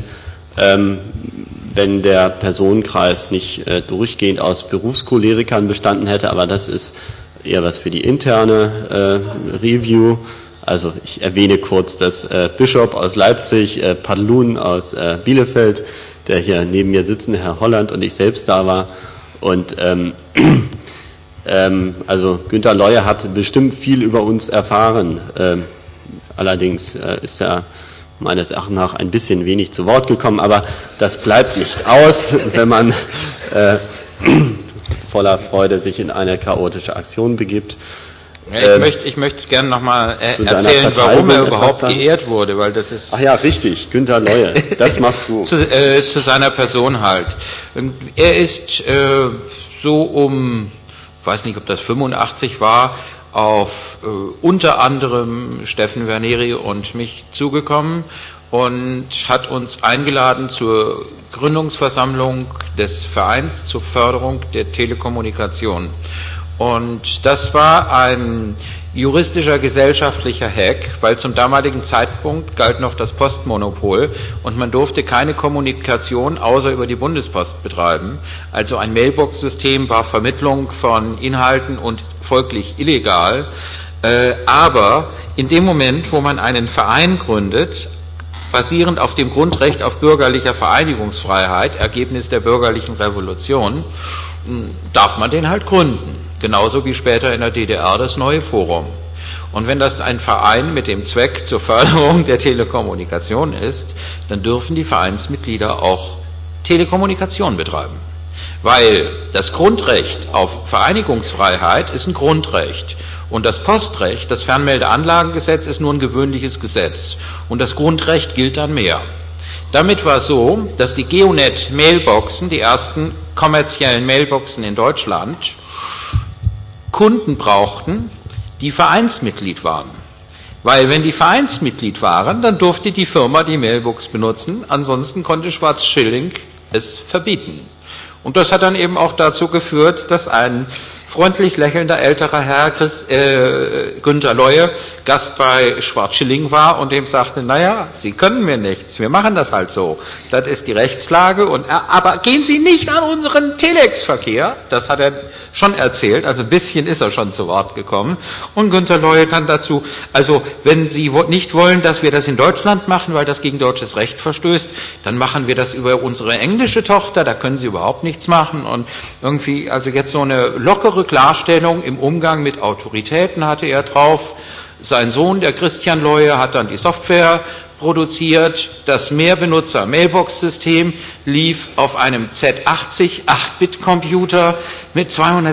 wenn der Personenkreis nicht durchgehend aus Berufskolerikern bestanden hätte, aber das ist eher was für die interne Review. Also ich erwähne kurz, dass Bischof aus Leipzig, Padlun aus Bielefeld, der hier neben mir sitzende Herr Holland und ich selbst da war. Und also Günter Leue hat bestimmt viel über uns erfahren. Allerdings ist er meines Erachtens nach ein bisschen wenig zu Wort gekommen, aber das bleibt nicht aus, wenn man voller Freude sich in eine chaotische Aktion begibt. Ja, ich möchte gerne nochmal erzählen, warum er überhaupt geehrt wurde, weil das ist... Ach ja, richtig, Günter Leue, das machst du. zu seiner Person halt. Er ist so ich weiß nicht, ob das 85 war, auf unter anderem Steffen Verneri und mich zugekommen und hat uns eingeladen zur Gründungsversammlung des Vereins zur Förderung der Telekommunikation. Und das war ein juristischer, gesellschaftlicher Hack, weil zum damaligen Zeitpunkt galt noch das Postmonopol und man durfte keine Kommunikation außer über die Bundespost betreiben. Also ein Mailbox-System war Vermittlung von Inhalten und folglich illegal. Aber in dem Moment, wo man einen Verein gründet, basierend auf dem Grundrecht auf bürgerlicher Vereinigungsfreiheit, Ergebnis der bürgerlichen Revolution, darf man den halt gründen. Genauso wie später in der DDR das Neue Forum. Und wenn das ein Verein mit dem Zweck zur Förderung der Telekommunikation ist, dann dürfen die Vereinsmitglieder auch Telekommunikation betreiben. Weil das Grundrecht auf Vereinigungsfreiheit ist ein Grundrecht. Und das Postrecht, das Fernmeldeanlagengesetz, ist nur ein gewöhnliches Gesetz. Und das Grundrecht gilt dann mehr. Damit war es so, dass die Geonet-Mailboxen, die ersten kommerziellen Mailboxen in Deutschland, Kunden brauchten, die Vereinsmitglied waren. Weil wenn die Vereinsmitglied waren, dann durfte die Firma die Mailbox benutzen, ansonsten konnte Schwarz-Schilling es verbieten. Und das hat dann eben auch dazu geführt, dass ein freundlich lächelnder älterer Herr, Günter Leue, Gast bei Schwarz-Schilling war und dem sagte, naja, Sie können mir nichts, wir machen das halt so. Das ist die Rechtslage, aber gehen Sie nicht an unseren Telex-Verkehr. Das hat er schon erzählt, also ein bisschen ist er schon zu Wort gekommen. Und Günter Leue dann dazu, also wenn Sie nicht wollen, dass wir das in Deutschland machen, weil das gegen deutsches Recht verstößt, dann machen wir das über unsere englische Tochter, da können Sie überhaupt nichts machen. Und irgendwie, also jetzt so eine lockere Klarstellung im Umgang mit Autoritäten hatte er drauf. Sein Sohn, der Christian Leue, hat dann die Software produziert. Das Mehrbenutzer-Mailbox-System lief auf einem Z80 8-Bit-Computer mit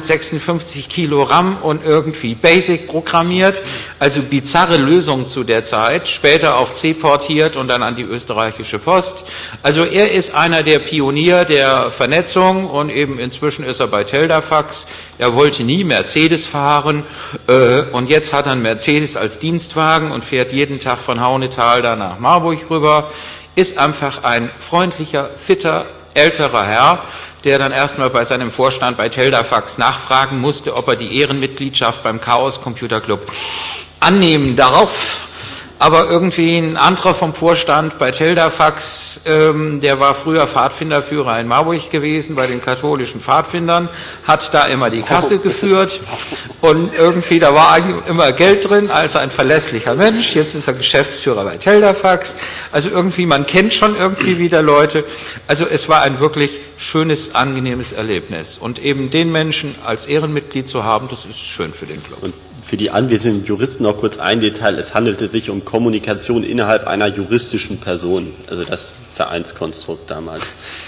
256 Kilo RAM und irgendwie BASIC programmiert. Also bizarre Lösung zu der Zeit, später auf C portiert und dann an die österreichische Post. Also er ist einer der Pionier der Vernetzung und eben inzwischen ist er bei Teldafax. Er wollte nie Mercedes fahren und jetzt hat er einen Mercedes als Dienstwagen und fährt jeden Tag von Haunetal da nach Marburg rüber, ist einfach ein freundlicher, fitter, älterer Herr, der dann erstmal bei seinem Vorstand bei Teldafax nachfragen musste, ob er die Ehrenmitgliedschaft beim Chaos Computer Club annehmen darf. Aber irgendwie ein anderer vom Vorstand bei Teldafax, der war früher Pfadfinderführer in Marburg gewesen, bei den katholischen Pfadfindern, hat da immer die Kasse geführt und irgendwie, da war eigentlich immer Geld drin, also ein verlässlicher Mensch, jetzt ist er Geschäftsführer bei Teldafax, also irgendwie, man kennt schon irgendwie wieder Leute, also es war ein wirklich schönes, angenehmes Erlebnis und eben den Menschen als Ehrenmitglied zu haben, das ist schön für den Club. Und für die anwesenden Juristen noch kurz ein Detail, es handelte sich um Kommunikation innerhalb einer juristischen Person, also das Vereinskonstrukt damals.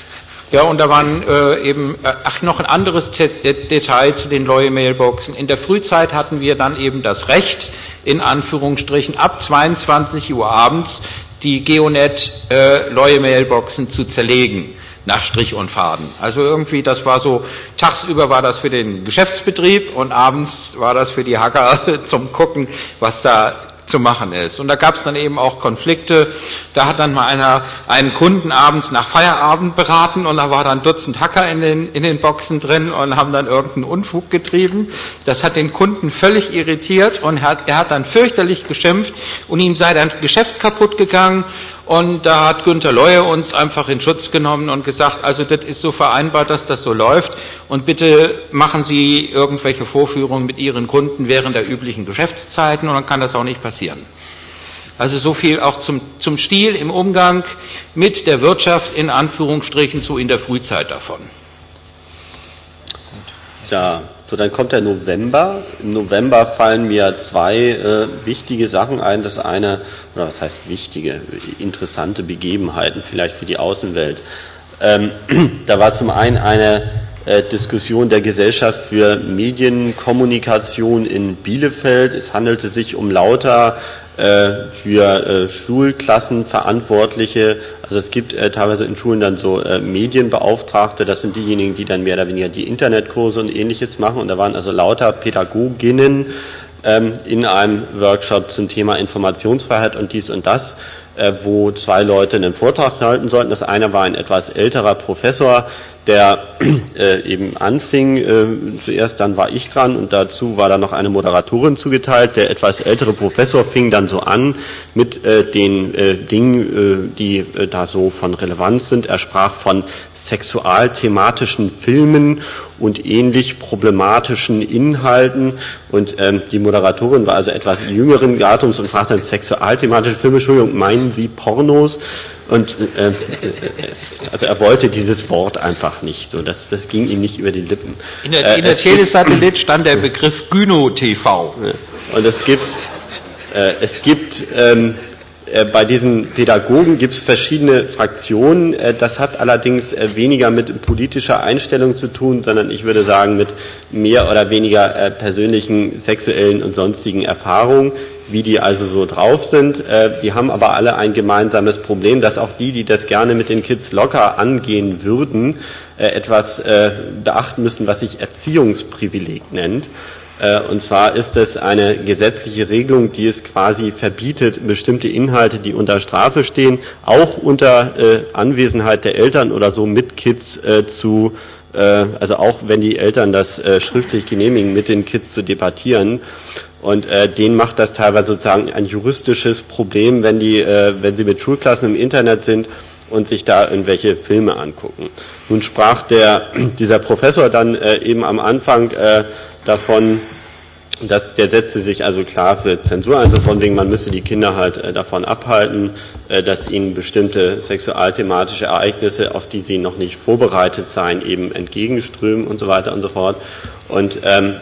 Ja, und da waren noch ein anderes Detail zu den Leue-Mailboxen. In der Frühzeit hatten wir dann eben das Recht, in Anführungsstrichen, ab 22 Uhr abends die Geonet Leue-Mailboxen zu zerlegen. Nach Strich und Faden. Also irgendwie, das war so, tagsüber war das für den Geschäftsbetrieb und abends war das für die Hacker zum Gucken, was da zu machen ist. Und da gab es dann eben auch Konflikte. Da hat dann mal einer einen Kunden abends nach Feierabend beraten und da war dann Dutzend Hacker in den Boxen drin und haben dann irgendeinen Unfug getrieben. Das hat den Kunden völlig irritiert und er hat dann fürchterlich geschimpft und ihm sei dann Geschäft kaputt gegangen. Und da hat Günter Leue uns einfach in Schutz genommen und gesagt, also das ist so vereinbart, dass das so läuft und bitte machen Sie irgendwelche Vorführungen mit Ihren Kunden während der üblichen Geschäftszeiten und dann kann das auch nicht passieren. Also so viel auch zum Stil im Umgang mit der Wirtschaft in Anführungsstrichen so in der Frühzeit davon. Ja, so dann kommt der November. Im November fallen mir zwei wichtige Sachen ein. Das eine, oder was heißt wichtige, interessante Begebenheiten vielleicht für die Außenwelt. Da war zum einen eine Diskussion der Gesellschaft für Medienkommunikation in Bielefeld. Es handelte sich um lauter für Schulklassenverantwortliche, also es gibt teilweise in Schulen dann so Medienbeauftragte, das sind diejenigen, die dann mehr oder weniger die Internetkurse und ähnliches machen, und da waren also lauter Pädagoginnen in einem Workshop zum Thema Informationsfreiheit und dies und das, wo zwei Leute einen Vortrag halten sollten. Das eine war ein etwas älterer Professor, der eben anfing. Zuerst dann war ich dran und dazu war dann noch eine Moderatorin zugeteilt. Der etwas ältere Professor fing dann so an mit den Dingen, die da so von Relevanz sind. Er sprach von sexualthematischen Filmen und ähnlich problematischen Inhalten. Und die Moderatorin war also etwas jüngeren Datums und fragte dann: sexualthematische Filme, Entschuldigung, meinen Sie Pornos? Und also er wollte dieses Wort einfach nicht. So, das ging ihm nicht über die Lippen. In der Telesatellit stand der Begriff Gyno-TV. Und es gibt bei diesen Pädagogen gibt es verschiedene Fraktionen. Das hat allerdings weniger mit politischer Einstellung zu tun, sondern ich würde sagen mit mehr oder weniger persönlichen, sexuellen und sonstigen Erfahrungen, wie die also so drauf sind. Die haben aber alle ein gemeinsames Problem, dass auch die das gerne mit den Kids locker angehen würden, etwas beachten müssen, was sich Erziehungsprivileg nennt. Und zwar ist es eine gesetzliche Regelung, die es quasi verbietet, bestimmte Inhalte, die unter Strafe stehen, auch unter Anwesenheit der Eltern oder so mit Kids also auch wenn die Eltern das schriftlich genehmigen, mit den Kids zu debattieren. Und denen macht das teilweise sozusagen ein juristisches Problem, wenn sie mit Schulklassen im Internet sind und sich da irgendwelche Filme angucken. Nun sprach dieser Professor dann eben am Anfang davon, dass der setzte sich also klar für Zensur ein, so von wegen, man müsse die Kinder halt davon abhalten, dass ihnen bestimmte sexualthematische Ereignisse, auf die sie noch nicht vorbereitet seien, eben entgegenströmen und so weiter und so fort. Und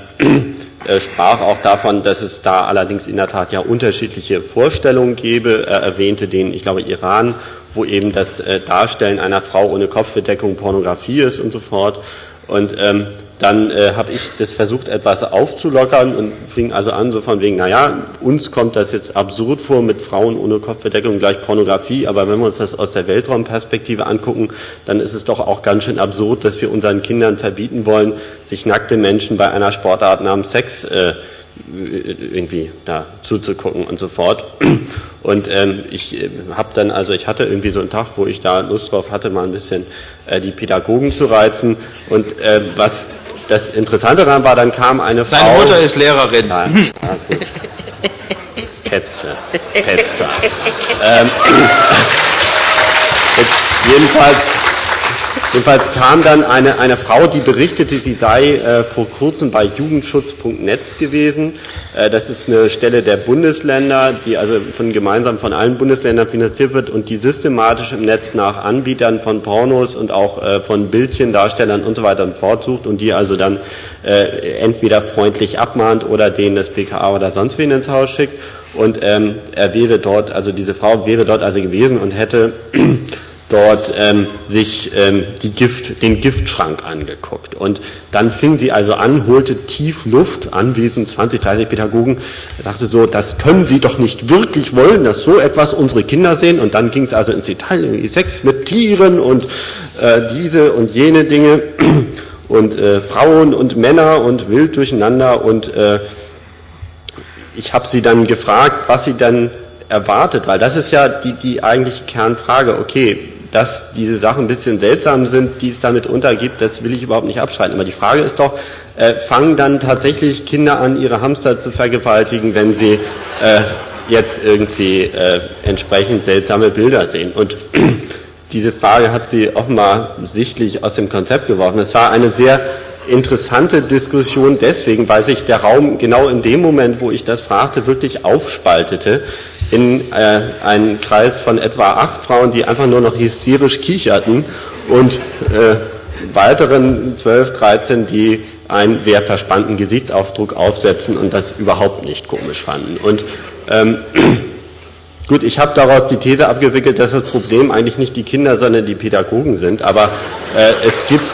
sprach auch davon, dass es da allerdings in der Tat ja unterschiedliche Vorstellungen gebe. Er erwähnte ich glaube, Iran, wo eben das Darstellen einer Frau ohne Kopfbedeckung Pornografie ist und so fort. Und dann habe ich das versucht, etwas aufzulockern und fing also an, so von wegen, naja, uns kommt das jetzt absurd vor, mit Frauen ohne Kopfbedeckung gleich Pornografie, aber wenn wir uns das aus der Weltraumperspektive angucken, dann ist es doch auch ganz schön absurd, dass wir unseren Kindern verbieten wollen, sich nackte Menschen bei einer Sportart namens Sex irgendwie da zuzugucken und so fort. Und ich hatte irgendwie so einen Tag, wo ich da Lust drauf hatte, mal ein bisschen die Pädagogen zu reizen. Und was das Interessante daran war, dann kam eine Frau... Seine Mutter ist Lehrerin. Nein, gut. Petze. Jedenfalls kam dann eine Frau, die berichtete, sie sei vor kurzem bei jugendschutz.net gewesen. Das ist eine Stelle der Bundesländer, die also gemeinsam von allen Bundesländern finanziert wird und die systematisch im Netz nach Anbietern von Pornos und auch von Bildchendarstellern und so weiter und fort sucht und die also dann entweder freundlich abmahnt oder denen das BKA oder sonst wen ins Haus schickt. Und diese Frau wäre dort also gewesen und hätte dort sich den Giftschrank angeguckt. Und dann fing sie also an, holte tief Luft, anwesend 20, 30 Pädagogen, sagte so, das können Sie doch nicht wirklich wollen, dass so etwas unsere Kinder sehen. Und dann ging es also ins Detail, Sex mit Tieren und diese und jene Dinge und Frauen und Männer und wild durcheinander. Und ich habe sie dann gefragt, was sie dann erwartet, weil das ist ja die eigentliche Kernfrage. Okay, dass diese Sachen ein bisschen seltsam sind, die es damit untergibt, das will ich überhaupt nicht abstreiten. Aber die Frage ist doch, fangen dann tatsächlich Kinder an, ihre Hamster zu vergewaltigen, wenn sie jetzt irgendwie entsprechend seltsame Bilder sehen? Und diese Frage hat sie offenbar sichtlich aus dem Konzept geworfen. Es war eine sehr interessante Diskussion deswegen, weil sich der Raum genau in dem Moment, wo ich das fragte, wirklich aufspaltete in einen Kreis von etwa 8 Frauen, die einfach nur noch hysterisch kicherten und weiteren 12, 13, die einen sehr verspannten Gesichtsausdruck aufsetzen und das überhaupt nicht komisch fanden. Und gut, ich habe daraus die These abgewickelt, dass das Problem eigentlich nicht die Kinder, sondern die Pädagogen sind, aber es gibt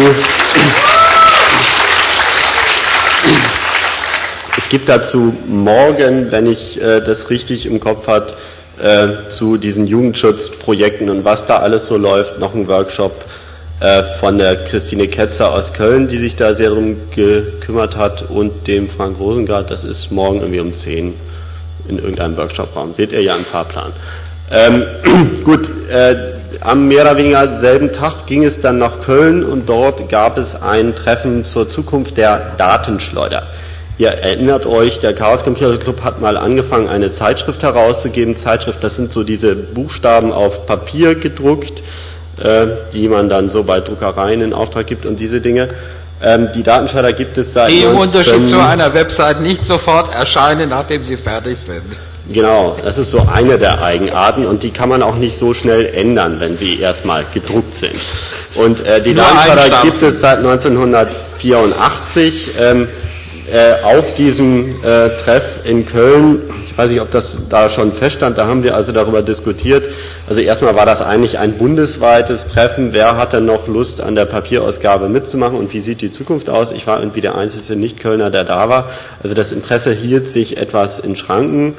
dazu morgen, wenn ich das richtig im Kopf habe, zu diesen Jugendschutzprojekten und was da alles so läuft, noch einen Workshop von der Christine Ketzer aus Köln, die sich da sehr darum gekümmert hat, und dem Frank Rosengart. Das ist morgen irgendwie um 10 in irgendeinem Workshop-Raum. Seht ihr ja im Fahrplan. Gut, am mehr oder weniger selben Tag ging es dann nach Köln und dort gab es ein Treffen zur Zukunft der Datenschleuder. Ihr erinnert euch, der Chaos Computer Club hat mal angefangen, eine Zeitschrift herauszugeben. Zeitschrift, das sind so diese Buchstaben auf Papier gedruckt, die man dann so bei Druckereien in Auftrag gibt und diese Dinge. Die Datenschleuder gibt es seit... Die im Unterschied zu einer Website nicht sofort erscheinen, nachdem sie fertig sind. Genau, das ist so eine der Eigenarten und die kann man auch nicht so schnell ändern, wenn sie erstmal gedruckt sind. Und die Datenschleuder gibt es seit 1984. Auf diesem Treff in Köln, ich weiß nicht, ob das da schon feststand, da haben wir also darüber diskutiert. Also erstmal war das eigentlich ein bundesweites Treffen. Wer hat denn noch Lust, an der Papierausgabe mitzumachen und wie sieht die Zukunft aus? Ich war irgendwie der einzige Nicht-Kölner, der da war. Also das Interesse hielt sich etwas in Schranken.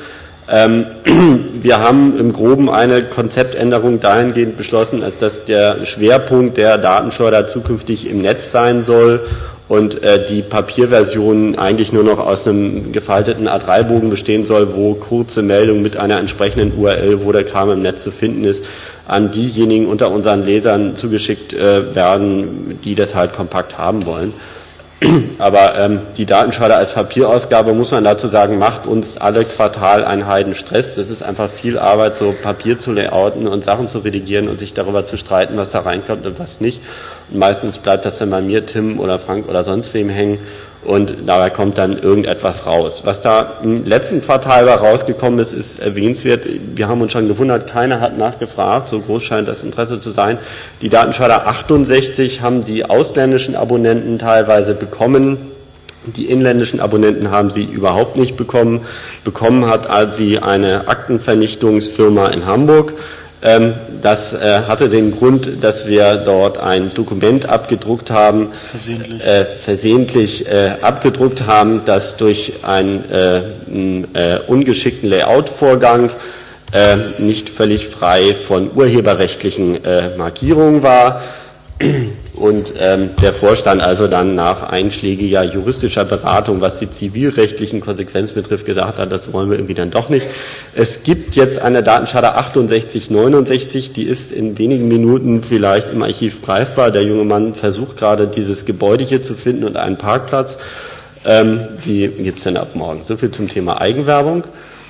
Wir haben im Groben eine Konzeptänderung dahingehend beschlossen, als dass der Schwerpunkt der Datenschleuder zukünftig im Netz sein soll und die Papierversion eigentlich nur noch aus einem gefalteten A3-Bogen bestehen soll, wo kurze Meldungen mit einer entsprechenden URL, wo der Kram im Netz zu finden ist, an diejenigen unter unseren Lesern zugeschickt werden, die das halt kompakt haben wollen. Aber die Datenschleuder als Papierausgabe, muss man dazu sagen, macht uns alle Quartal einen Heidenstress. Das ist einfach viel Arbeit, so Papier zu layouten und Sachen zu redigieren und sich darüber zu streiten, was da reinkommt und was nicht. Und meistens bleibt das dann bei mir, Tim oder Frank oder sonst wem hängen und dabei kommt dann irgendetwas raus. Was da im letzten Quartal rausgekommen ist, ist erwähnenswert. Wir haben uns schon gewundert, keiner hat nachgefragt, so groß scheint das Interesse zu sein. Die Datenschleuder 68 haben die ausländischen Abonnenten teilweise bekommen. Die inländischen Abonnenten haben sie überhaupt nicht bekommen. Bekommen hat sie eine Aktenvernichtungsfirma in Hamburg. Das hatte den Grund, dass wir dort ein Dokument abgedruckt haben, versehentlich abgedruckt haben, das durch einen ungeschickten Layout-Vorgang nicht völlig frei von urheberrechtlichen Markierungen war. Und der Vorstand also dann nach einschlägiger juristischer Beratung, was die zivilrechtlichen Konsequenzen betrifft, gesagt hat, das wollen wir irgendwie dann doch nicht. Es gibt jetzt eine Datenschleuder 6869, die ist in wenigen Minuten vielleicht im Archiv greifbar. Der junge Mann versucht gerade, dieses Gebäude hier zu finden und einen Parkplatz. Die gibt es dann ab morgen. So viel zum Thema Eigenwerbung.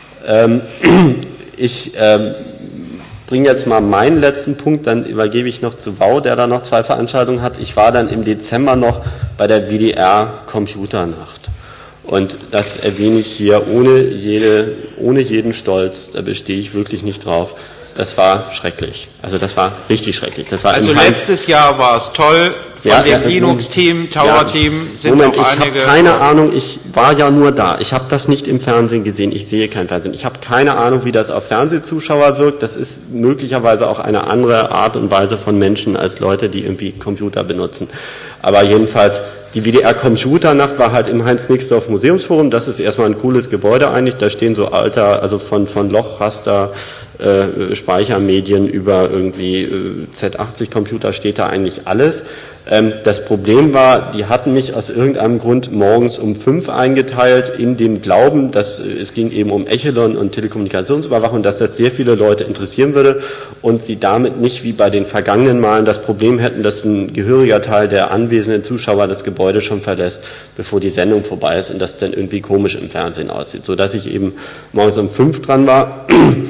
Ich bringe jetzt mal meinen letzten Punkt, dann übergebe ich noch zu Wau, der da noch 2 Veranstaltungen hat. Ich war dann im Dezember noch bei der WDR Computernacht. Und das erwähne ich hier ohne jeden Stolz, da bestehe ich wirklich nicht drauf. Das war schrecklich. Also das war richtig schrecklich. Das war also letztes Jahr war es toll, von dem Linux-Team, Tower-Team sind Moment, noch einige... Ich habe keine Ahnung, ich war ja nur da. Ich habe das nicht im Fernsehen gesehen, ich sehe kein Fernsehen. Ich habe keine Ahnung, wie das auf Fernsehzuschauer wirkt. Das ist möglicherweise auch eine andere Art und Weise von Menschen als Leute, die irgendwie Computer benutzen. Aber jedenfalls, die WDR Computernacht war halt im Heinz-Nixdorf Museumsforum. Das ist erstmal ein cooles Gebäude eigentlich. Da stehen so alter, also von Lochraster, Speichermedien über irgendwie Z80-Computer steht da eigentlich alles. Das Problem war, die hatten mich aus irgendeinem Grund morgens um 5 eingeteilt, in dem Glauben, dass es ging eben um Echelon und Telekommunikationsüberwachung, dass das sehr viele Leute interessieren würde und sie damit nicht wie bei den vergangenen Malen das Problem hätten, dass ein gehöriger Teil der anwesenden Zuschauer das Gebäude schon verlässt, bevor die Sendung vorbei ist und das dann irgendwie komisch im Fernsehen aussieht, so dass ich eben morgens um 5 dran war.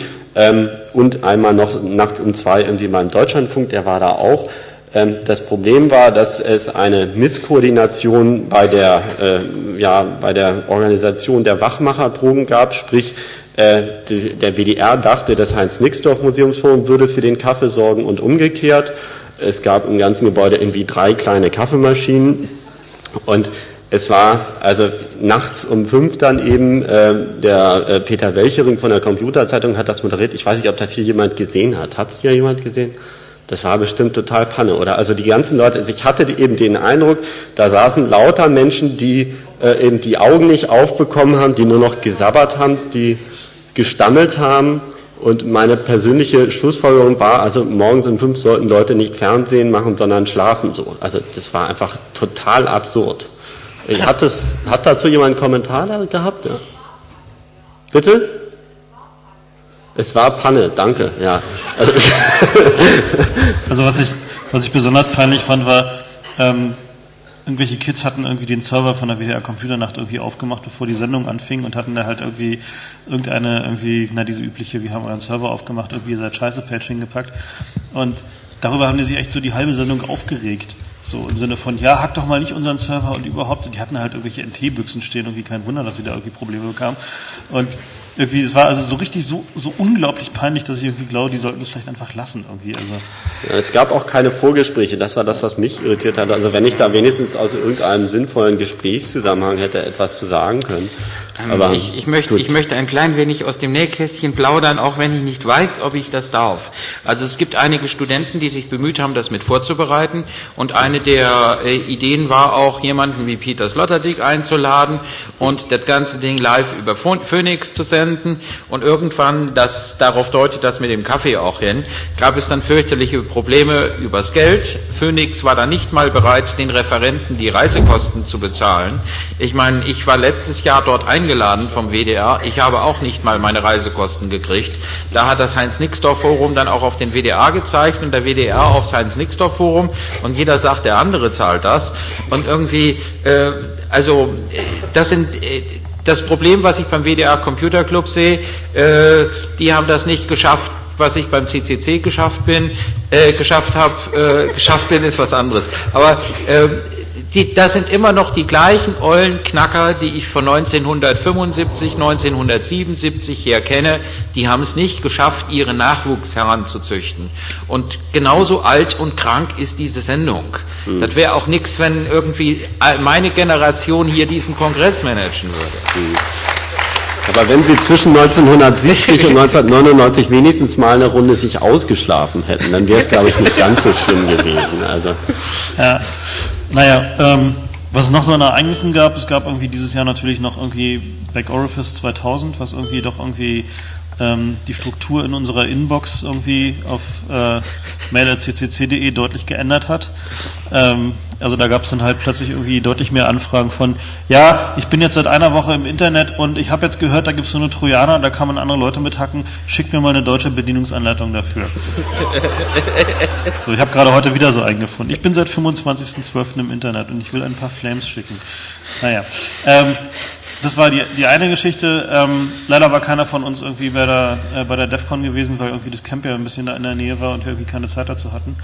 Und einmal noch nachts um 2 irgendwie mal im Deutschlandfunk, der war da auch. Das Problem war, dass es eine Misskoordination bei der Organisation der Wachmacherdrogen gab, sprich der WDR dachte, das Heinz-Nixdorf-Museumsforum würde für den Kaffee sorgen und umgekehrt. Es gab im ganzen Gebäude irgendwie 3 kleine Kaffeemaschinen und es war also nachts um 5 dann eben, der Peter Welchering von der Computerzeitung hat das moderiert. Ich weiß nicht, ob das hier jemand gesehen hat. Hat es hier jemand gesehen? Das war bestimmt total Panne, oder? Also die ganzen Leute, ich hatte eben den Eindruck, da saßen lauter Menschen, die eben die Augen nicht aufbekommen haben, die nur noch gesabbert haben, die gestammelt haben. Und meine persönliche Schlussfolgerung war, also morgens um 5 sollten Leute nicht Fernsehen machen, sondern schlafen so. Also das war einfach total absurd. Hat dazu jemand einen Kommentar gehabt? Ja. Bitte? Es war Panne, danke, ja. Also was ich besonders peinlich fand, war, irgendwelche Kids hatten irgendwie den Server von der WDR Computernacht irgendwie aufgemacht, bevor die Sendung anfing und hatten da halt irgendwie diese übliche, wir haben euren Server aufgemacht, irgendwie ihr seid Scheiße-Page hingepackt. Und darüber haben die sich echt so die halbe Sendung aufgeregt. So im Sinne von, ja, hack doch mal nicht unseren Server und überhaupt. Die hatten halt irgendwelche NT-Büchsen stehen, irgendwie kein Wunder, dass sie da irgendwie Probleme bekamen. Und irgendwie, es war also so richtig so unglaublich peinlich, dass ich irgendwie glaube, die sollten das vielleicht einfach lassen irgendwie. Also. Ja, es gab auch keine Vorgespräche, das war das, was mich irritiert hat. Also wenn ich da wenigstens aus irgendeinem sinnvollen Gesprächszusammenhang hätte etwas zu sagen können. Aber ich möchte ein klein wenig aus dem Nähkästchen plaudern, auch wenn ich nicht weiß, ob ich das darf. Also es gibt einige Studenten, die sich bemüht haben, das mit vorzubereiten, und eine der Ideen war auch, jemanden wie Peter Sloterdijk einzuladen und das ganze Ding live über Phoenix zu senden, und irgendwann, darauf deutet das mit dem Kaffee auch hin, gab es dann fürchterliche Probleme übers Geld. Phoenix war da nicht mal bereit, den Referenten die Reisekosten zu bezahlen. Ich meine, ich war letztes Jahr dort eingeladen vom WDR, ich habe auch nicht mal meine Reisekosten gekriegt. Da hat das Heinz-Nixdorf-Forum dann auch auf den WDR gezeigt und der WDR aufs Heinz-Nixdorf-Forum, und jeder sagt, der andere zahlt das. Und irgendwie, das Problem, was ich beim WDR Computer Club sehe, die haben das nicht geschafft, was ich beim CCC geschafft bin, ist was anderes. Aber das sind immer noch die gleichen ollen Knacker, die ich von 1975, 1977 her kenne, die haben es nicht geschafft, ihre Nachwuchs heranzuzüchten. Und genauso alt und krank ist diese Sendung. Das wäre auch nichts, wenn irgendwie meine Generation hier diesen Kongress managen würde. Aber wenn Sie zwischen 1970 und 1999 wenigstens mal eine Runde sich ausgeschlafen hätten, dann wäre es, glaube ich, nicht ganz so schlimm gewesen. Also. Ja, was es noch so an Ereignissen gab, es gab irgendwie dieses Jahr natürlich noch irgendwie Back Orifice 2000, was irgendwie doch irgendwie die Struktur in unserer Inbox irgendwie auf mail@ccc.de deutlich geändert hat. Also da gab es dann halt plötzlich irgendwie deutlich mehr Anfragen von, ja, ich bin jetzt seit einer Woche im Internet und ich habe jetzt gehört, da gibt es so eine Trojaner, da kann man andere Leute mithacken, schickt mir mal eine deutsche Bedienungsanleitung dafür. So, ich habe gerade heute wieder so einen gefunden. Ich bin seit 25.12. im Internet und ich will ein paar Flames schicken. Naja, das war die eine Geschichte. Leider war keiner von uns irgendwie bei der DEFCON gewesen, weil irgendwie das Camp ja ein bisschen da in der Nähe war und wir irgendwie keine Zeit dazu hatten.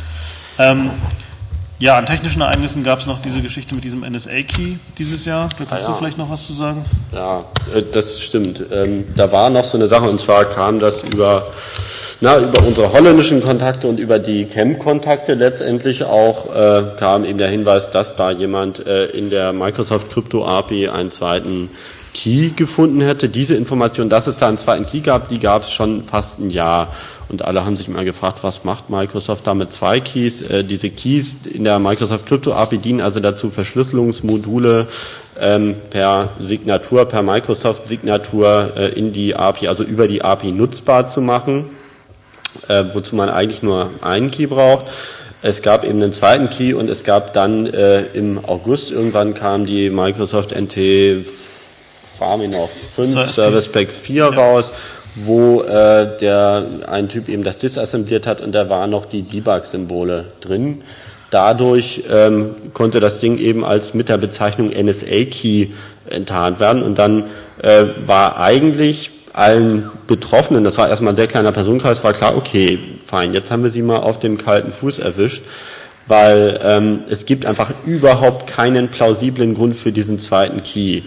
Ja, an technischen Ereignissen gab es noch diese Geschichte mit diesem NSA-Key dieses Jahr. Da kannst du vielleicht noch was zu sagen? Ja, das stimmt. Da war noch so eine Sache, und zwar kam das über unsere holländischen Kontakte und über die Camp-Kontakte letztendlich auch, kam eben der Hinweis, dass da jemand in der Microsoft Crypto API einen zweiten Key gefunden hätte. Diese Information, dass es da einen zweiten Key gab, die gab es schon fast ein Jahr. Und alle haben sich mal gefragt, was macht Microsoft da mit zwei Keys? Diese Keys in der Microsoft Crypto API dienen also dazu, Verschlüsselungsmodule per Signatur, per Microsoft-Signatur in die API, also über die API nutzbar zu machen, wozu man eigentlich nur einen Key braucht. Es gab eben einen zweiten Key und es gab dann im August, irgendwann kam die Microsoft NT Farminoff 5 Service Pack 4 raus, wo ein Typ eben das disassembliert hat und da waren noch die Debug-Symbole drin. Dadurch konnte das Ding eben als mit der Bezeichnung NSA-Key enttarnt werden und dann war eigentlich allen Betroffenen, das war erstmal ein sehr kleiner Personenkreis, war klar, okay, fein, jetzt haben wir sie mal auf dem kalten Fuß erwischt, weil es gibt einfach überhaupt keinen plausiblen Grund für diesen zweiten Key.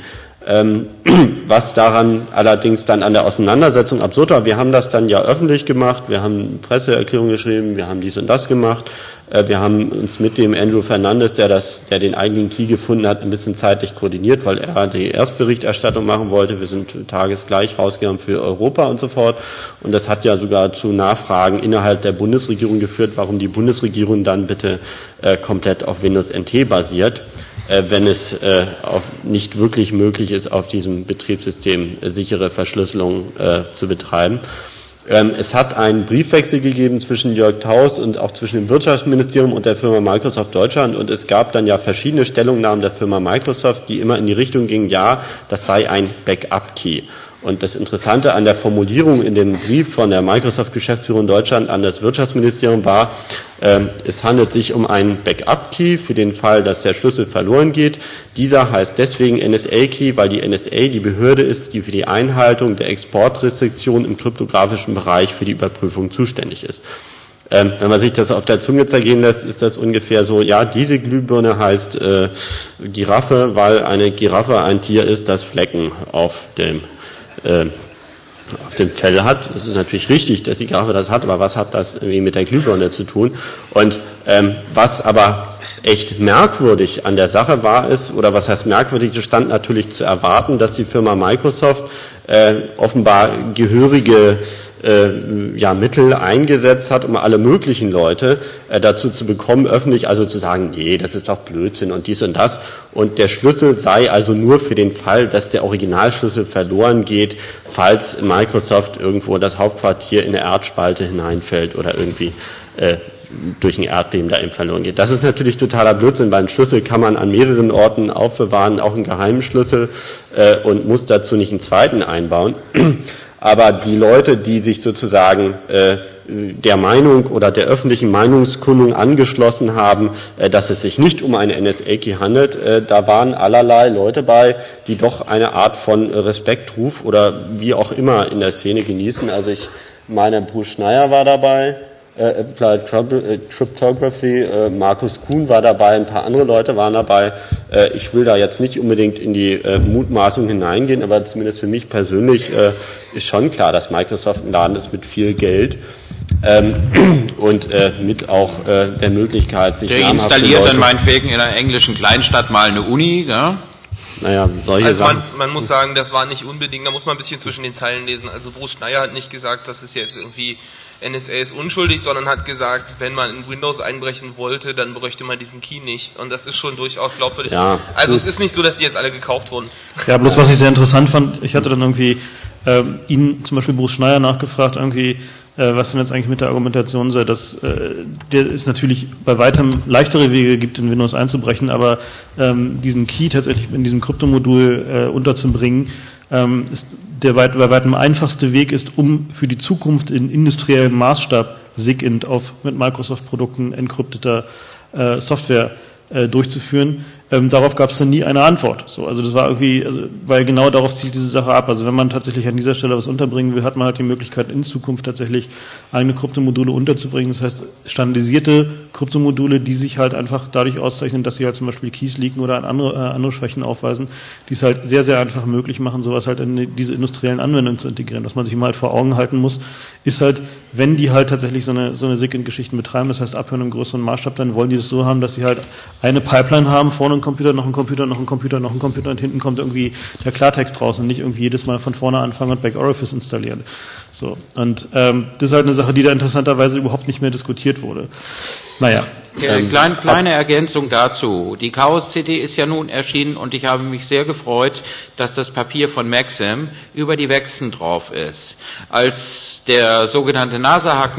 Was daran allerdings dann an der Auseinandersetzung absurd war, wir haben das dann ja öffentlich gemacht, wir haben eine Presseerklärung geschrieben, wir haben dies und das gemacht, wir haben uns mit dem Andrew Fernandes, der den eigenen Key gefunden hat, ein bisschen zeitlich koordiniert, weil er die Erstberichterstattung machen wollte, wir sind tagesgleich rausgegangen für Europa und so fort und das hat ja sogar zu Nachfragen innerhalb der Bundesregierung geführt, warum die Bundesregierung dann bitte komplett auf Windows NT basiert, wenn es nicht wirklich möglich ist, auf diesem Betriebssystem sichere Verschlüsselung zu betreiben. Es hat einen Briefwechsel gegeben zwischen Jörg Taus und auch zwischen dem Wirtschaftsministerium und der Firma Microsoft Deutschland und es gab dann ja verschiedene Stellungnahmen der Firma Microsoft, die immer in die Richtung gingen, ja, das sei ein Backup-Key. Und das Interessante an der Formulierung in dem Brief von der Microsoft-Geschäftsführung Deutschland an das Wirtschaftsministerium war, es handelt sich um einen Backup-Key für den Fall, dass der Schlüssel verloren geht. Dieser heißt deswegen NSA-Key, weil die NSA die Behörde ist, die für die Einhaltung der Exportrestriktionen im kryptografischen Bereich für die Überprüfung zuständig ist. Wenn man sich das auf der Zunge zergehen lässt, ist das ungefähr so, ja, diese Glühbirne heißt Giraffe, weil eine Giraffe ein Tier ist, das Flecken auf dem Fell hat. Es ist natürlich richtig, dass die Giraffe das hat, aber was hat das irgendwie mit der Glühbirne zu tun? Und was aber echt merkwürdig an der Sache war es, oder was heißt merkwürdig, es stand natürlich zu erwarten, dass die Firma Microsoft offenbar gehörige Mittel eingesetzt hat, um alle möglichen Leute dazu zu bekommen, öffentlich also zu sagen, nee, das ist doch Blödsinn und dies und das. Und der Schlüssel sei also nur für den Fall, dass der Originalschlüssel verloren geht, falls Microsoft irgendwo das Hauptquartier in eine Erddspalte hineinfällt oder irgendwie durch ein Erdbeben da eben verloren geht. Das ist natürlich totaler Blödsinn, weil einen Schlüssel kann man an mehreren Orten aufbewahren, auch einen geheimen Schlüssel, und muss dazu nicht einen zweiten einbauen. Aber die Leute, die sich sozusagen der Meinung oder der öffentlichen Meinungskundung angeschlossen haben, dass es sich nicht um eine NSA-Key handelt, da waren allerlei Leute bei, die doch eine Art von Respektruf oder wie auch immer in der Szene genießen. Also ich meine, Bruce Schneier war dabei, Applied Cryptography, Markus Kuhn war dabei, ein paar andere Leute waren dabei. Ich will da jetzt nicht unbedingt in die Mutmaßung hineingehen, aber zumindest für mich persönlich ist schon klar, dass Microsoft ein Laden ist mit viel Geld und mit auch der Möglichkeit, sich der installiert dann meinetwegen in einer englischen Kleinstadt mal eine Uni, ja? Naja, solche also Sachen. Man muss sagen, das war nicht unbedingt, da muss man ein bisschen zwischen den Zeilen lesen. Also Bruce Schneier hat nicht gesagt, dass es jetzt irgendwie NSA ist unschuldig, sondern hat gesagt, wenn man in Windows einbrechen wollte, dann bräuchte man diesen Key nicht. Und das ist schon durchaus glaubwürdig. Ja, also es ist nicht so, dass die jetzt alle gekauft wurden. Ja, bloß was ich sehr interessant fand, ich hatte dann irgendwie ihn, zum Beispiel Bruce Schneier, nachgefragt, irgendwie, was denn jetzt eigentlich mit der Argumentation sei, dass es natürlich bei weitem leichtere Wege gibt, in Windows einzubrechen, aber diesen Key tatsächlich in diesem Kryptomodul unterzubringen, ist der bei weitem einfachste Weg ist, um für die Zukunft in industriellen Maßstab SIGINT auf mit Microsoft-Produkten entkrypteter Software durchzuführen. Darauf gab es dann nie eine Antwort. So, also das war irgendwie, weil genau darauf zielt diese Sache ab. Also wenn man tatsächlich an dieser Stelle was unterbringen will, hat man halt die Möglichkeit, in Zukunft tatsächlich eigene Kryptomodule unterzubringen. Das heißt, standardisierte Kryptomodule, die sich halt einfach dadurch auszeichnen, dass sie halt zum Beispiel Keys leaken oder andere Schwächen aufweisen, die es halt sehr, sehr einfach möglich machen, sowas halt in diese industriellen Anwendungen zu integrieren. Was man sich immer halt vor Augen halten muss, ist halt, wenn die halt tatsächlich so eine SIG-Geschichten betreiben, das heißt abhören im größeren Maßstab, dann wollen die das so haben, dass sie halt eine Pipeline haben, vorne ein Computer, noch ein Computer, noch ein Computer, noch ein Computer und hinten kommt irgendwie der Klartext raus und nicht irgendwie jedes Mal von vorne anfangen und Back-Orifice installieren. So. Und das ist halt eine Sache, die da interessanterweise überhaupt nicht mehr diskutiert wurde. Naja. Kleine Ergänzung dazu. Die Chaos-CD ist ja nun erschienen und ich habe mich sehr gefreut, dass das Papier von Maxim über die Wechsen drauf ist. Als der sogenannte NASA-Hack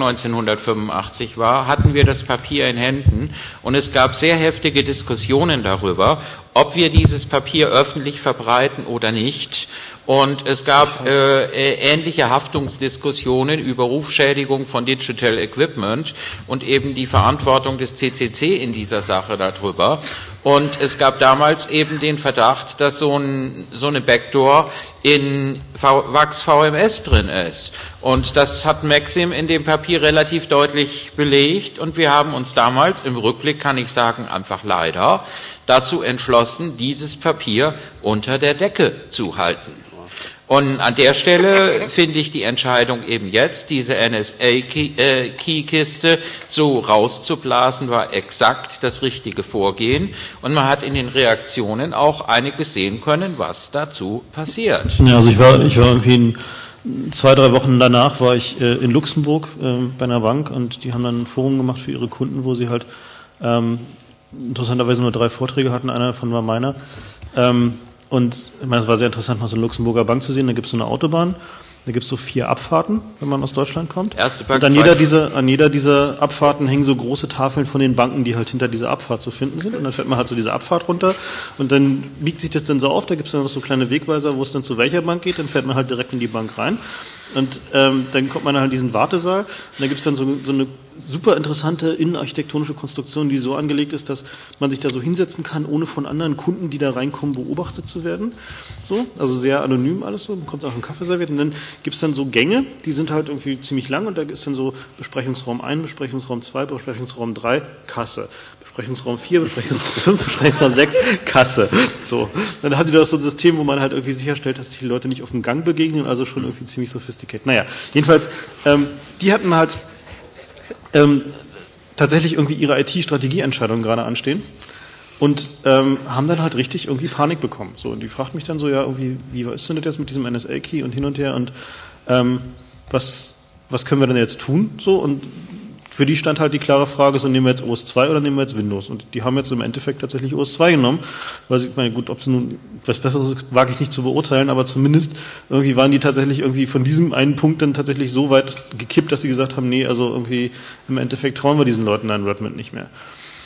1985 war, hatten wir das Papier in Händen und es gab sehr heftige Diskussionen darüber, ob wir dieses Papier öffentlich verbreiten oder nicht. Und es gab ähnliche Haftungsdiskussionen über Rufschädigung von Digital Equipment und eben die Verantwortung des CCC in dieser Sache darüber. Und es gab damals eben den Verdacht, dass so eine Backdoor in VAX VMS drin ist. Und das hat Maxim in dem Papier relativ deutlich belegt. Und wir haben uns damals, im Rückblick kann ich sagen, einfach leider, dazu entschlossen, dieses Papier unter der Decke zu halten. Und an der Stelle finde ich die Entscheidung eben jetzt, diese NSA-Key-Kiste so rauszublasen, war exakt das richtige Vorgehen. Und man hat in den Reaktionen auch einiges sehen können, was dazu passiert. Ja, also ich war irgendwie 2-3 Wochen danach war ich in Luxemburg bei einer Bank und die haben dann ein Forum gemacht für ihre Kunden, wo sie halt interessanterweise nur 3 Vorträge hatten, einer davon war meiner. Und ich meine, es war sehr interessant, mal so eine Luxemburger Bank zu sehen. Da gibt es so eine Autobahn Da gibt es so 4 Abfahrten, wenn man aus Deutschland kommt. Erste Bank, und an jeder dieser Abfahrten hängen so große Tafeln von den Banken, die halt hinter dieser Abfahrt zu finden sind. Und dann fährt man halt so diese Abfahrt runter und dann biegt sich das dann so auf. Da gibt es dann noch so kleine Wegweiser, wo es dann zu welcher Bank geht. Dann fährt man halt direkt in die Bank rein. Und dann kommt man halt in diesen Wartesaal und da gibt es dann so eine super interessante innenarchitektonische Konstruktion, die so angelegt ist, dass man sich da so hinsetzen kann, ohne von anderen Kunden, die da reinkommen, beobachtet zu werden. So, also sehr anonym alles so, man bekommt auch einen Kaffee serviert und dann gibt es dann so Gänge, die sind halt irgendwie ziemlich lang und da ist dann so Besprechungsraum 1, Besprechungsraum 2, Besprechungsraum 3, Kasse. Besprechungsraum 4, Besprechungsraum 5, Besprechungsraum 6, Kasse. So. Dann haben die da so ein System, wo man halt irgendwie sicherstellt, dass sich die Leute nicht auf dem Gang begegnen, also schon irgendwie ziemlich sophisticated. Naja, jedenfalls, die hatten halt tatsächlich irgendwie ihre IT-Strategieentscheidungen gerade anstehen und haben dann halt richtig irgendwie Panik bekommen. So, und die fragt mich dann so, ja, irgendwie, wie ist denn das jetzt mit diesem NSA-Key und hin und her und was können wir denn jetzt tun? So, und für die stand halt die klare Frage, so nehmen wir jetzt OS 2 oder nehmen wir jetzt Windows? Und die haben jetzt im Endeffekt tatsächlich OS 2 genommen, weil ich meine, gut, ob es nun was Besseres ist, wage ich nicht zu beurteilen, aber zumindest irgendwie waren die tatsächlich irgendwie von diesem einen Punkt dann tatsächlich so weit gekippt, dass sie gesagt haben, nee, also irgendwie im Endeffekt trauen wir diesen Leuten an Redmond nicht mehr.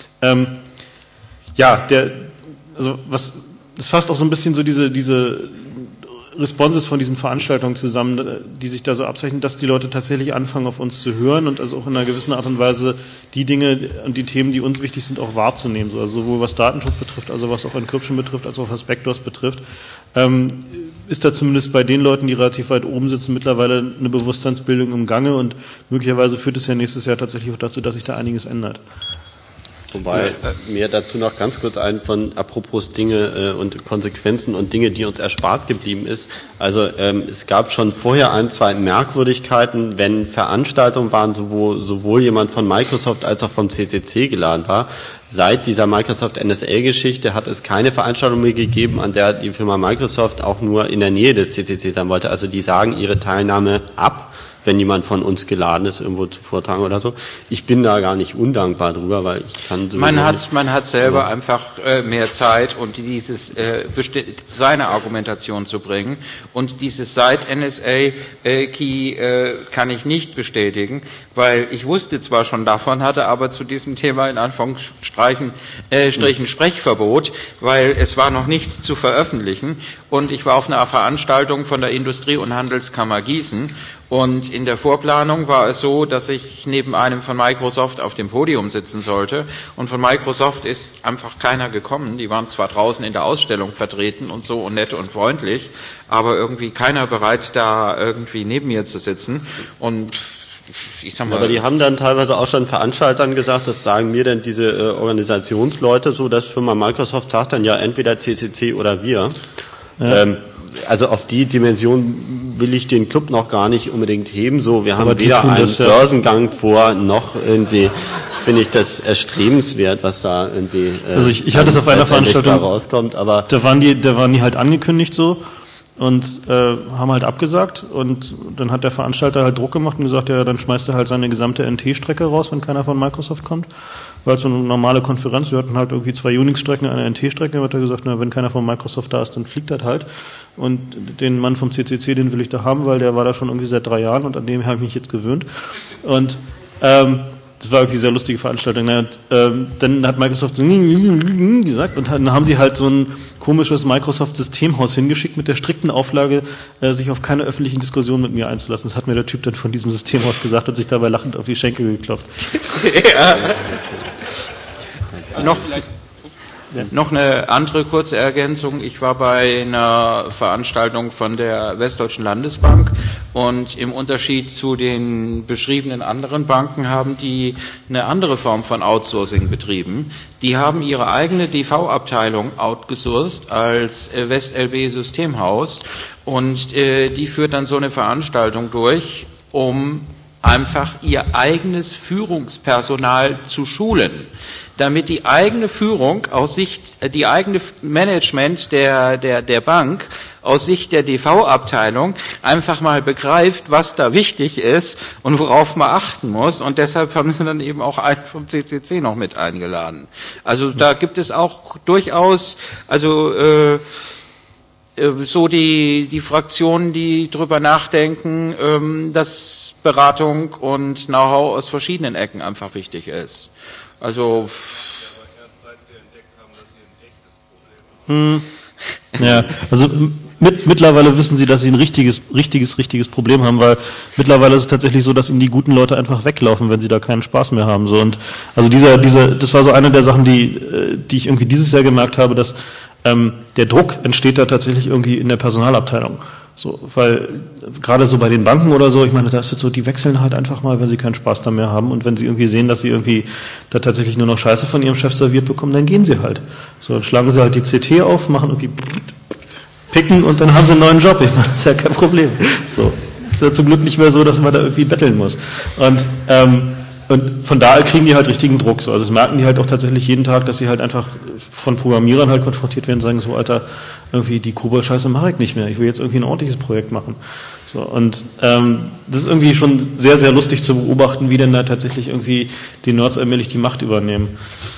Das fasst auch so ein bisschen so diese Responses von diesen Veranstaltungen zusammen, die sich da so abzeichnen, dass die Leute tatsächlich anfangen, auf uns zu hören und also auch in einer gewissen Art und Weise die Dinge und die Themen, die uns wichtig sind, auch wahrzunehmen. Also sowohl was Datenschutz betrifft, also was auch Encryption betrifft, als auch was Backdoors betrifft, ist da zumindest bei den Leuten, die relativ weit oben sitzen, mittlerweile eine Bewusstseinsbildung im Gange und möglicherweise führt es ja nächstes Jahr tatsächlich auch dazu, dass sich da einiges ändert. Wobei mir dazu noch ganz kurz apropos Dinge und Konsequenzen und Dinge, die uns erspart geblieben ist. Also es gab schon vorher 1, 2 Merkwürdigkeiten, wenn Veranstaltungen waren, sowohl jemand von Microsoft als auch vom CCC geladen war. Seit dieser Microsoft NSA-Geschichte hat es keine Veranstaltung mehr gegeben, an der die Firma Microsoft auch nur in der Nähe des CCC sein wollte. Also die sagen ihre Teilnahme ab, wenn jemand von uns geladen ist, irgendwo zu vortragen oder so. Ich bin da gar nicht undankbar drüber, weil ich kann... Man hat selber einfach mehr Zeit und seine Argumentation zu bringen. Und dieses seit NSA-Key kann ich nicht bestätigen, weil ich wusste zwar schon davon, hatte aber zu diesem Thema in Anführungsstrichen Sprechverbot, weil es war noch nicht zu veröffentlichen. Und ich war auf einer Veranstaltung von der Industrie- und Handelskammer Gießen. Und in der Vorplanung war es so, dass ich neben einem von Microsoft auf dem Podium sitzen sollte. Und von Microsoft ist einfach keiner gekommen. Die waren zwar draußen in der Ausstellung vertreten und so und nett und freundlich, aber irgendwie keiner bereit, da irgendwie neben mir zu sitzen. Und ich sag mal, aber die haben dann teilweise auch schon Veranstaltern gesagt, das sagen mir denn diese Organisationsleute so, dass Firma Microsoft sagt dann ja entweder CCC oder wir. Ja. Also auf die Dimension will ich den Club noch gar nicht unbedingt heben. So, wir haben weder einen Börsengang vor, noch irgendwie finde ich das erstrebenswert, was da irgendwie also ich hatte es auf einer Veranstaltung rauskommt, aber da waren die halt angekündigt so und haben halt abgesagt und dann hat der Veranstalter halt Druck gemacht und gesagt, ja, dann schmeißt er halt seine gesamte NT-Strecke raus, wenn keiner von Microsoft kommt. Weil so eine normale Konferenz, wir hatten halt irgendwie 2 Unix-Strecken, eine NT-Strecke, hat er gesagt, na, wenn keiner von Microsoft da ist, dann fliegt das halt. Und den Mann vom CCC, den will ich da haben, weil der war da schon irgendwie seit 3 Jahren und an dem habe ich mich jetzt gewöhnt. Und das war irgendwie eine sehr lustige Veranstaltung. Dann hat Microsoft so gesagt und dann haben sie halt so ein komisches Microsoft-Systemhaus hingeschickt mit der strikten Auflage, sich auf keine öffentlichen Diskussionen mit mir einzulassen. Das hat mir der Typ dann von diesem Systemhaus gesagt und sich dabei lachend auf die Schenkel geklopft. Ja. Noch eine andere kurze Ergänzung. Ich war bei einer Veranstaltung von der Westdeutschen Landesbank und im Unterschied zu den beschriebenen anderen Banken haben die eine andere Form von Outsourcing betrieben. Die haben ihre eigene DV-Abteilung outgesourced als WestLB Systemhaus und die führt dann so eine Veranstaltung durch, um einfach ihr eigenes Führungspersonal zu schulen, damit die eigene Führung aus Sicht, die eigene Management der Bank aus Sicht der DV-Abteilung einfach mal begreift, was da wichtig ist und worauf man achten muss. Und deshalb haben sie dann eben auch einen vom CCC noch mit eingeladen. Also da gibt es auch durchaus, so die Fraktionen, die drüber nachdenken, dass Beratung und Know-how aus verschiedenen Ecken einfach wichtig ist. Also ja, also mittlerweile wissen sie, dass sie ein richtiges Problem haben, weil mittlerweile ist es tatsächlich so, dass ihnen die guten Leute einfach weglaufen, wenn sie da keinen Spaß mehr haben. So, und also das war so eine der Sachen, die ich irgendwie dieses Jahr gemerkt habe, dass der Druck entsteht da tatsächlich irgendwie in der Personalabteilung. So, weil gerade so bei den Banken oder so, ich meine, da ist jetzt so, die wechseln halt einfach mal, wenn sie keinen Spaß da mehr haben, und wenn sie irgendwie sehen, dass sie irgendwie da tatsächlich nur noch Scheiße von ihrem Chef serviert bekommen, dann gehen sie halt. So, dann schlagen sie halt die CT auf, machen irgendwie picken und dann haben sie einen neuen Job. Ich meine, das ist ja kein Problem. So, ist ja zum Glück nicht mehr so, dass man da irgendwie betteln muss. Und von daher kriegen die halt richtigen Druck. So. Also das merken die halt auch tatsächlich jeden Tag, dass sie halt einfach von Programmierern halt konfrontiert werden und sagen, so Alter, irgendwie die Kobold-Scheiße mache ich nicht mehr. Ich will jetzt irgendwie ein ordentliches Projekt machen. So, und das ist irgendwie schon sehr, sehr lustig zu beobachten, wie denn da tatsächlich irgendwie die Nerds allmählich die Macht übernehmen.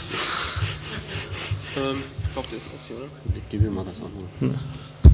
Ich glaube, der ist aus hier, oder? Ich gebe mir mal das auch noch.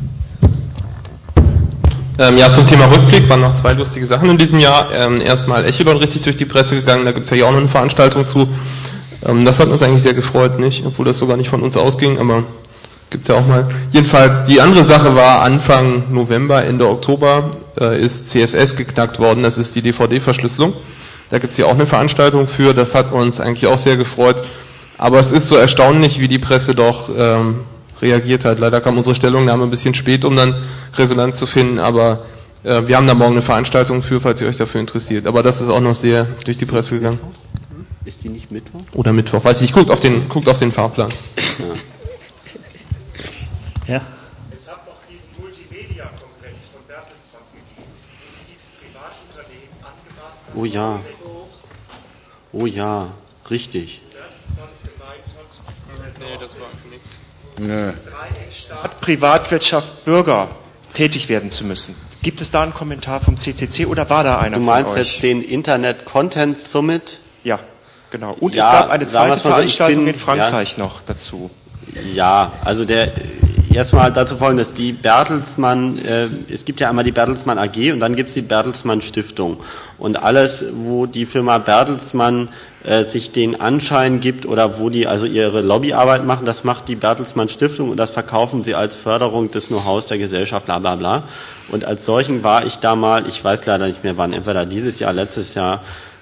Ja, zum Thema Rückblick waren noch zwei lustige Sachen in diesem Jahr. Erstmal Echelon richtig durch die Presse gegangen, da gibt's ja auch noch eine Veranstaltung zu. Das hat uns eigentlich sehr gefreut, nicht? Obwohl das sogar nicht von uns ausging, aber gibt's ja auch mal. Jedenfalls, die andere Sache war, Anfang November, Ende Oktober ist CSS geknackt worden, das ist die DVD-Verschlüsselung. Da gibt's ja auch eine Veranstaltung für, das hat uns eigentlich auch sehr gefreut. Aber es ist so erstaunlich, wie die Presse doch reagiert hat. Leider kam unsere Stellungnahme ein bisschen spät, um dann Resonanz zu finden, aber wir haben da morgen eine Veranstaltung für, falls ihr euch dafür interessiert. Aber das ist auch noch sehr durch die Presse gegangen. Ist die nicht Mittwoch? Oder Mittwoch, weiß ich. Guckt auf den Fahrplan. Ja. Es hat noch diesen Multimedia-Kongress von Bertelsmann gegeben, wo dieses Privatunternehmen angepasst hat. Oh ja. Oh ja, richtig. Bertelsmann gemeint hat, Nee, das war nichts. Dreieck Staat, Privatwirtschaft, Bürger tätig werden zu müssen. Gibt es da einen Kommentar vom CCC oder war da einer Du von euch? meinst jetzt den Internet Content Summit? Ja, genau. Und Ja, es gab eine sagen zweite wir's mal so, Veranstaltung ich bin- in Frankreich noch dazu. Ja, also erstmal dazu Folgendes, die Bertelsmann, es gibt ja einmal die Bertelsmann AG und dann gibt es die Bertelsmann Stiftung. Und alles, wo die Firma Bertelsmann sich den Anschein gibt oder wo die also ihre Lobbyarbeit machen, das macht die Bertelsmann Stiftung und das verkaufen sie als Förderung des Know-hows der Gesellschaft, bla bla bla. Und als solchen war ich da mal, ich weiß leider nicht mehr wann, entweder dieses Jahr, letztes Jahr,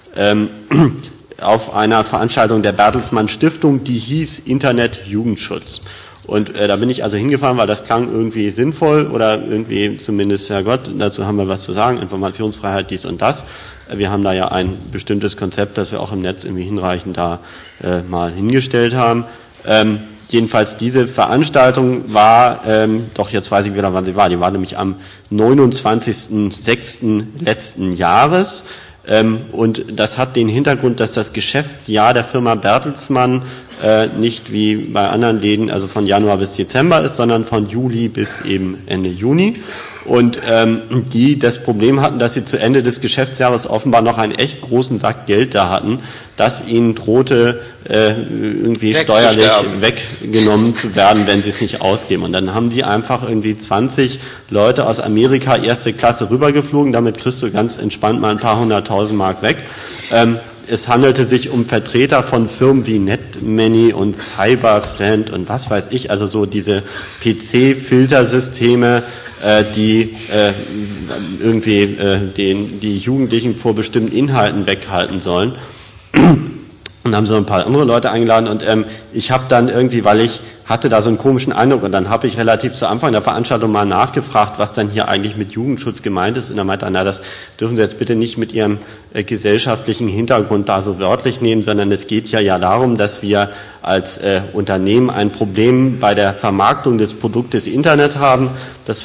auf einer Veranstaltung der Bertelsmann Stiftung, die hieß Internet Jugendschutz. Und da bin ich also hingefahren, weil das klang irgendwie sinnvoll oder irgendwie zumindest, ja Gott, dazu haben wir was zu sagen, Informationsfreiheit, dies und das. Wir haben da ja ein bestimmtes Konzept, das wir auch im Netz irgendwie hinreichend da mal hingestellt haben. Jedenfalls diese Veranstaltung war, doch jetzt weiß ich wieder, wann sie war, die war nämlich am 29.06. letzten Jahres. Und das hat den Hintergrund, dass das Geschäftsjahr der Firma Bertelsmann nicht wie bei anderen Läden, also von Januar bis Dezember ist, sondern von Juli bis eben Ende Juni. Und die das Problem hatten, dass sie zu Ende des Geschäftsjahres offenbar noch einen echt großen Sack Geld da hatten, das ihnen drohte, irgendwie steuerlich weggenommen zu werden, wenn sie es nicht ausgeben. Und dann haben die einfach irgendwie 20 Leute aus Amerika erste Klasse rübergeflogen, damit kriegst du ganz entspannt mal ein paar 100.000 Mark weg. Es handelte sich um Vertreter von Firmen wie NetMany und Cyberfriend und was weiß ich, also so diese PC-Filtersysteme, die irgendwie die Jugendlichen vor bestimmten Inhalten weghalten sollen. Und haben so ein paar andere Leute eingeladen und ich habe dann irgendwie, weil ich hatte da so einen komischen Eindruck und dann habe ich relativ zu Anfang der Veranstaltung mal nachgefragt, was dann hier eigentlich mit Jugendschutz gemeint ist und er meinte, na, das dürfen Sie jetzt bitte nicht mit Ihrem gesellschaftlichen Hintergrund da so wörtlich nehmen, sondern es geht ja darum, dass wir als Unternehmen ein Problem bei der Vermarktung des Produktes Internet haben. Das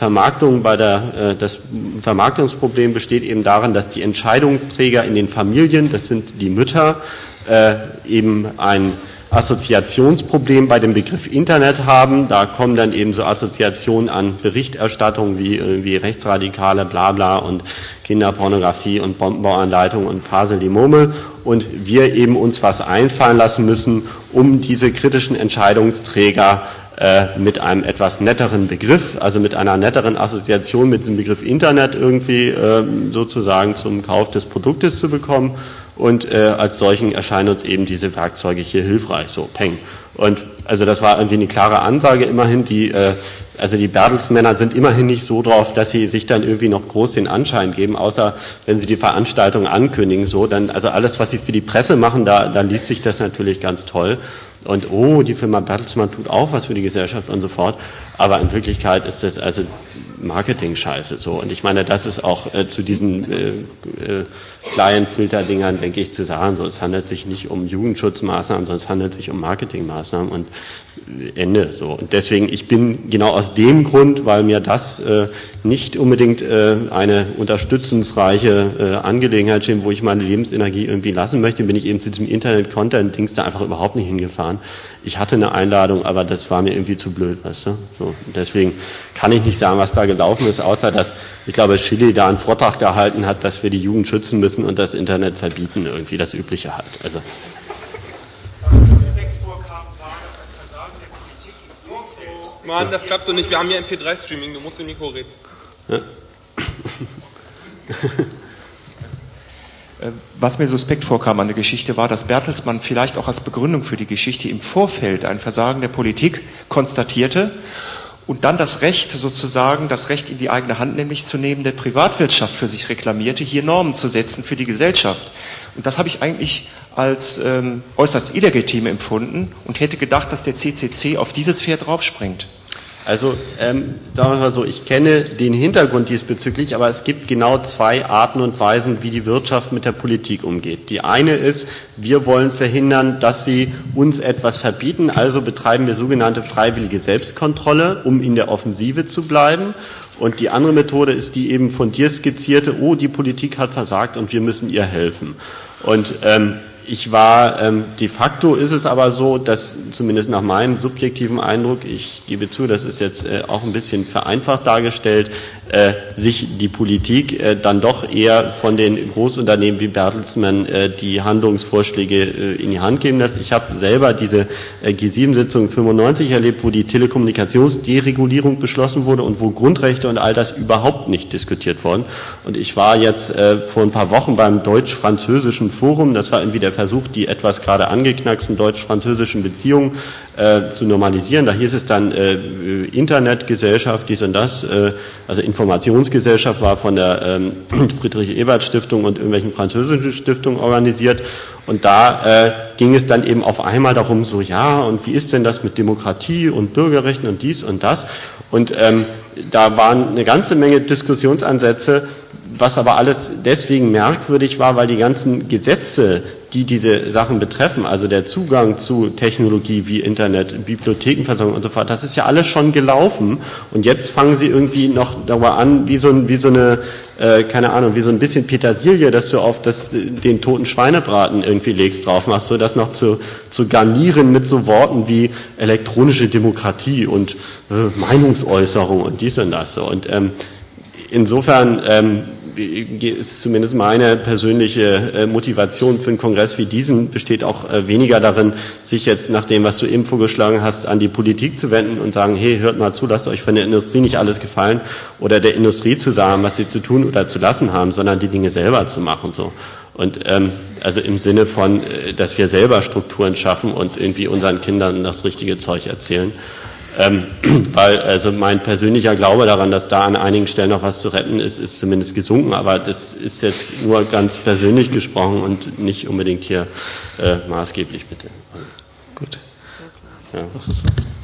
Vermarktungsproblem besteht eben darin, dass die Entscheidungsträger in den Familien, das sind die Mütter, eben ein Assoziationsproblem bei dem Begriff Internet haben. Da kommen dann eben so Assoziationen an Berichterstattung wie irgendwie Rechtsradikale, Blabla und Kinderpornografie und Bombenbauanleitung und Fasel die Murmel. Und wir eben uns was einfallen lassen müssen, um diese kritischen Entscheidungsträger mit einem etwas netteren Begriff, also mit einer netteren Assoziation mit dem Begriff Internet irgendwie sozusagen zum Kauf des Produktes zu bekommen. Und als solchen erscheinen uns eben diese Werkzeuge hier hilfreich, so peng. Und also das war irgendwie eine klare Ansage, immerhin also die Bertelsmänner sind immerhin nicht so drauf, dass sie sich dann irgendwie noch groß den Anschein geben, außer wenn sie die Veranstaltung ankündigen, so, dann, also alles, was sie für die Presse machen, da liest sich das natürlich ganz toll. Und die Firma Bertelsmann tut auch was für die Gesellschaft und so fort. Aber in Wirklichkeit ist das also Marketing-Scheiße so. Und ich meine, das ist auch zu diesen Client-Filter-Dingern, denke ich, zu sagen. So, es handelt sich nicht um Jugendschutzmaßnahmen, sondern es handelt sich um Marketingmaßnahmen und Ende. So. Und deswegen, ich bin genau aus dem Grund, weil mir das nicht unbedingt eine unterstützensreiche Angelegenheit steht, wo ich meine Lebensenergie irgendwie lassen möchte, bin ich eben zu diesem Internet-Content-Dings da einfach überhaupt nicht hingefahren. Ich hatte eine Einladung, aber das war mir irgendwie zu blöd, weißt du? So, deswegen kann ich nicht sagen, was da gelaufen ist, außer dass, ich glaube, Schilly da einen Vortrag gehalten hat, dass wir die Jugend schützen müssen und das Internet verbieten, irgendwie das Übliche halt. Also. Mann, das klappt so nicht, wir haben hier MP3-Streaming, du musst im Mikro reden. Ja. Was mir suspekt vorkam an der Geschichte war, dass Bertelsmann vielleicht auch als Begründung für die Geschichte im Vorfeld ein Versagen der Politik konstatierte und dann das Recht in die eigene Hand nämlich zu nehmen, der Privatwirtschaft für sich reklamierte, hier Normen zu setzen für die Gesellschaft. Und das habe ich eigentlich als äußerst illegitim empfunden und hätte gedacht, dass der CCC auf dieses Pferd draufspringt. Also, sagen wir mal so, ich kenne den Hintergrund diesbezüglich, aber es gibt genau zwei Arten und Weisen, wie die Wirtschaft mit der Politik umgeht. Die eine ist, wir wollen verhindern, dass sie uns etwas verbieten, also betreiben wir sogenannte freiwillige Selbstkontrolle, um in der Offensive zu bleiben. Und die andere Methode ist die eben von dir skizzierte, die Politik hat versagt und wir müssen ihr helfen. Und de facto ist es aber so, dass zumindest nach meinem subjektiven Eindruck, ich gebe zu, das ist jetzt auch ein bisschen vereinfacht dargestellt, sich die Politik dann doch eher von den Großunternehmen wie Bertelsmann die Handlungsvorschläge in die Hand geben lässt. Ich habe selber diese G7-Sitzung 95 erlebt, wo die Telekommunikationsderegulierung beschlossen wurde und wo Grundrechte und all das überhaupt nicht diskutiert wurden. Und ich war jetzt vor ein paar Wochen beim Deutsch-Französischen Forum, das war irgendwie der Versuch, die etwas gerade angeknacksten deutsch-französischen Beziehungen zu normalisieren. Da hieß es dann Internetgesellschaft, dies und das, also Informationsgesellschaft war von der Friedrich-Ebert-Stiftung und irgendwelchen französischen Stiftungen organisiert. Und da ging es dann eben auf einmal darum, so ja, und wie ist denn das mit Demokratie und Bürgerrechten und dies und das? Und da waren eine ganze Menge Diskussionsansätze, was aber alles deswegen merkwürdig war, weil die ganzen Gesetze, die diese Sachen betreffen, also der Zugang zu Technologie wie Internet, Bibliothekenversorgung und so fort, das ist ja alles schon gelaufen und jetzt fangen sie irgendwie noch darüber an, wie so ein bisschen Petersilie, dass du auf den toten Schweinebraten irgendwie legst, drauf machst, so das noch zu garnieren mit so Worten wie elektronische Demokratie und Meinungsäußerung und dies und das so. Und insofern ist zumindest meine persönliche Motivation für einen Kongress wie diesen besteht auch weniger darin, sich jetzt nach dem, was du eben vorgeschlagen hast, an die Politik zu wenden und sagen, hey, hört mal zu, lasst euch von der Industrie nicht alles gefallen oder der Industrie zu sagen, was sie zu tun oder zu lassen haben, sondern die Dinge selber zu machen, so. Und also im Sinne von, dass wir selber Strukturen schaffen und irgendwie unseren Kindern das richtige Zeug erzählen. Weil also mein persönlicher Glaube daran, dass da an einigen Stellen noch was zu retten ist, ist zumindest gesunken, aber das ist jetzt nur ganz persönlich gesprochen und nicht unbedingt hier maßgeblich, bitte. Gut. Ja. Was ist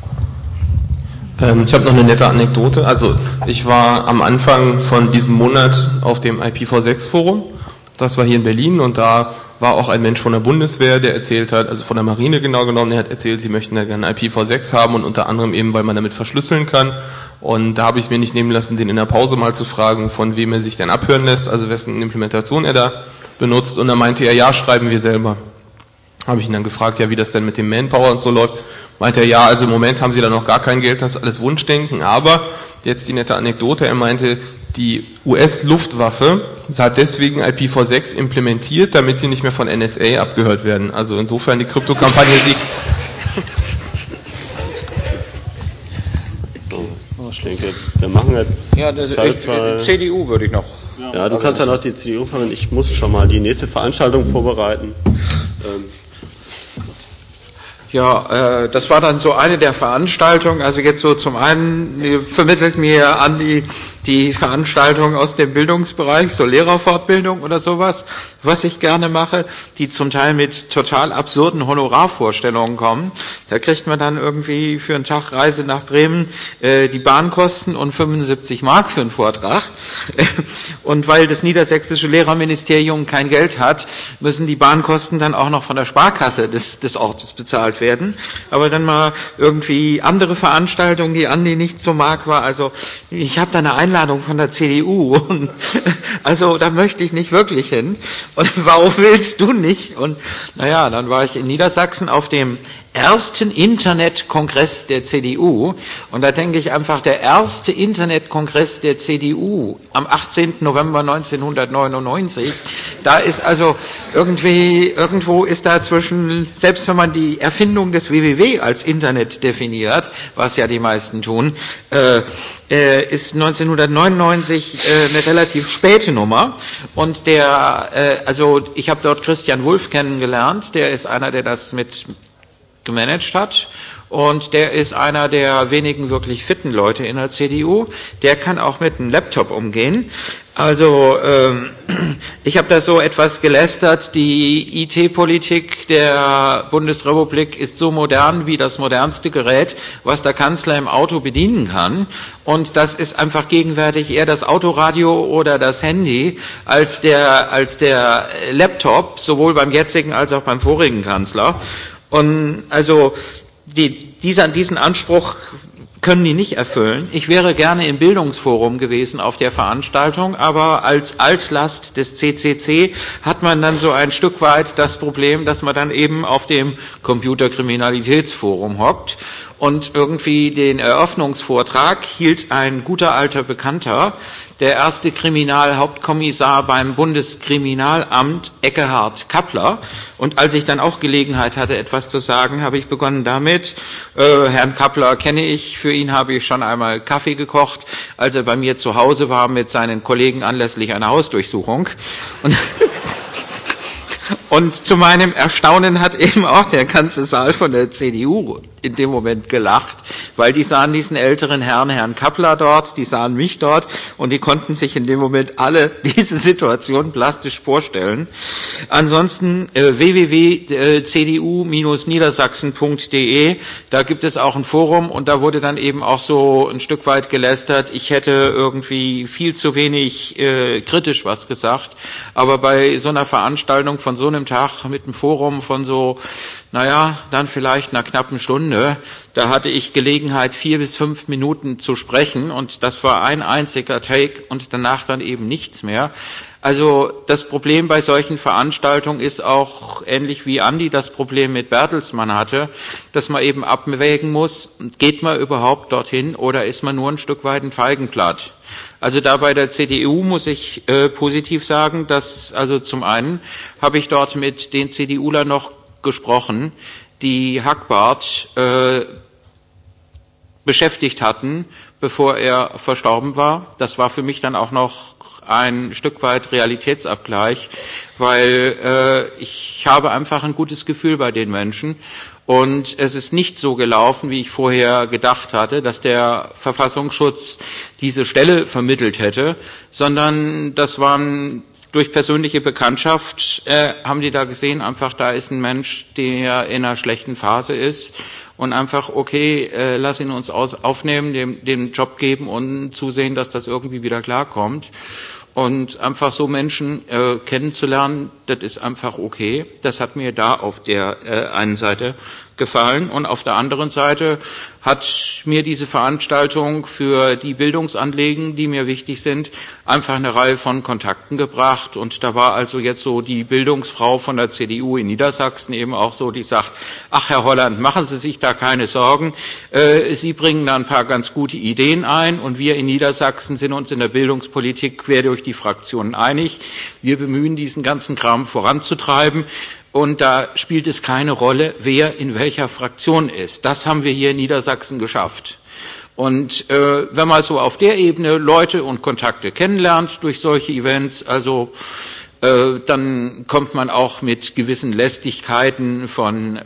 das? Ich habe noch eine nette Anekdote. Also ich war am Anfang von diesem Monat auf dem IPv6-Forum. Das war hier in Berlin und da war auch ein Mensch von der Bundeswehr, der erzählt hat, also von der Marine genau genommen, der hat erzählt, sie möchten da gerne IPv6 haben und unter anderem eben, weil man damit verschlüsseln kann. Und da habe ich mir nicht nehmen lassen, den in der Pause mal zu fragen, von wem er sich denn abhören lässt, also wessen Implementation er da benutzt. Und da meinte er, ja, schreiben wir selber. Habe ich ihn dann gefragt, ja, wie das denn mit dem Manpower und so läuft. Meinte er, ja, also im Moment haben sie da noch gar kein Geld, das ist alles Wunschdenken, aber jetzt die nette Anekdote, er meinte, die US-Luftwaffe hat deswegen IPv6 implementiert, damit sie nicht mehr von NSA abgehört werden. Also insofern die Krypto-Kampagne Ich denke, wir machen jetzt CDU würde ich noch. Ja, du kannst ja noch die CDU fangen. Ich muss schon mal die nächste Veranstaltung vorbereiten. Ja, das war dann so eine der Veranstaltungen. Also jetzt so zum einen vermittelt mir Andi die Veranstaltung aus dem Bildungsbereich, so Lehrerfortbildung oder sowas, was ich gerne mache, die zum Teil mit total absurden Honorarvorstellungen kommen. Da kriegt man dann irgendwie für einen Tag Reise nach Bremen die Bahnkosten und 75 Mark für einen Vortrag. Und weil das niedersächsische Lehrerministerium kein Geld hat, müssen die Bahnkosten dann auch noch von der Sparkasse des Ortes bezahlt werden. Aber dann mal irgendwie andere Veranstaltungen, die Andi nicht so mag, war also, ich habe da eine Einladung von der CDU und also da möchte ich nicht wirklich hin. Und warum willst du nicht? Und naja, dann war ich in Niedersachsen auf dem ersten Internetkongress der CDU und da denke ich einfach, der erste Internetkongress der CDU am 18. November 1999, da ist also irgendwo ist da zwischen, selbst wenn man die Erfindung des WWW als Internet definiert, was ja die meisten tun, ist 1999 eine relativ späte Nummer und also ich habe dort Christian Wulff kennengelernt, der ist einer, der das mit gemanagt hat und der ist einer der wenigen wirklich fitten Leute in der CDU. Der kann auch mit einem Laptop umgehen. Also ich habe da so etwas gelästert, die IT-Politik der Bundesrepublik ist so modern wie das modernste Gerät, was der Kanzler im Auto bedienen kann. Und das ist einfach gegenwärtig eher das Autoradio oder das Handy als der Laptop, sowohl beim jetzigen als auch beim vorigen Kanzler. Und also diesen Anspruch können die nicht erfüllen. Ich wäre gerne im Bildungsforum gewesen auf der Veranstaltung, aber als Altlast des CCC hat man dann so ein Stück weit das Problem, dass man dann eben auf dem Computerkriminalitätsforum hockt. Und irgendwie den Eröffnungsvortrag hielt ein guter alter Bekannter, der erste Kriminalhauptkommissar beim Bundeskriminalamt, Ekkehard Kappler. Und als ich dann auch Gelegenheit hatte, etwas zu sagen, habe ich begonnen damit, Herrn Kappler kenne ich, für ihn habe ich schon einmal Kaffee gekocht, als er bei mir zu Hause war mit seinen Kollegen anlässlich einer Hausdurchsuchung. Und zu meinem Erstaunen hat eben auch der ganze Saal von der CDU in dem Moment gelacht, weil die sahen diesen älteren Herrn Kappler dort, die sahen mich dort und die konnten sich in dem Moment alle diese Situation plastisch vorstellen. Ansonsten www.cdu-niedersachsen.de, da gibt es auch ein Forum und da wurde dann eben auch so ein Stück weit gelästert, ich hätte irgendwie viel zu wenig kritisch was gesagt, aber bei so einer Veranstaltung von so einem Tag mit einem Forum von so, dann vielleicht einer knappen Stunde, da hatte ich Gelegenheit, 4 bis 5 Minuten zu sprechen und das war ein einziger Take und danach dann eben nichts mehr. Also das Problem bei solchen Veranstaltungen ist auch ähnlich wie Andi das Problem mit Bertelsmann hatte, dass man eben abwägen muss, geht man überhaupt dorthin oder ist man nur ein Stück weit ein Feigenblatt? Also da bei der CDU muss ich positiv sagen, dass also zum einen habe ich dort mit den CDUlern noch gesprochen, die Hackbarth beschäftigt hatten, bevor er verstorben war. Das war für mich dann auch noch ein Stück weit Realitätsabgleich, weil ich habe einfach ein gutes Gefühl bei den Menschen und es ist nicht so gelaufen, wie ich vorher gedacht hatte, dass der Verfassungsschutz diese Stelle vermittelt hätte, sondern das waren durch persönliche Bekanntschaft, haben die da gesehen, einfach da ist ein Mensch, der in einer schlechten Phase ist und einfach, okay, lass ihn uns aufnehmen, dem Job geben und zusehen, dass das irgendwie wieder klarkommt. Und einfach so Menschen kennenzulernen, das ist einfach okay. Das hat mir da auf der einen Seite gefallen. Und auf der anderen Seite hat mir diese Veranstaltung für die Bildungsanliegen, die mir wichtig sind, einfach eine Reihe von Kontakten gebracht. Und da war also jetzt so die Bildungsfrau von der CDU in Niedersachsen eben auch so, die sagt, ach Herr Holland, machen Sie sich da keine Sorgen. Sie bringen da ein paar ganz gute Ideen ein und wir in Niedersachsen sind uns in der Bildungspolitik quer durch die Fraktionen einig. Wir bemühen, diesen ganzen Kram voranzutreiben. Und da spielt es keine Rolle, wer in welcher Fraktion ist. Das haben wir hier in Niedersachsen geschafft. Und wenn man so auf der Ebene Leute und Kontakte kennenlernt durch solche Events, also dann kommt man auch mit gewissen Lästigkeiten von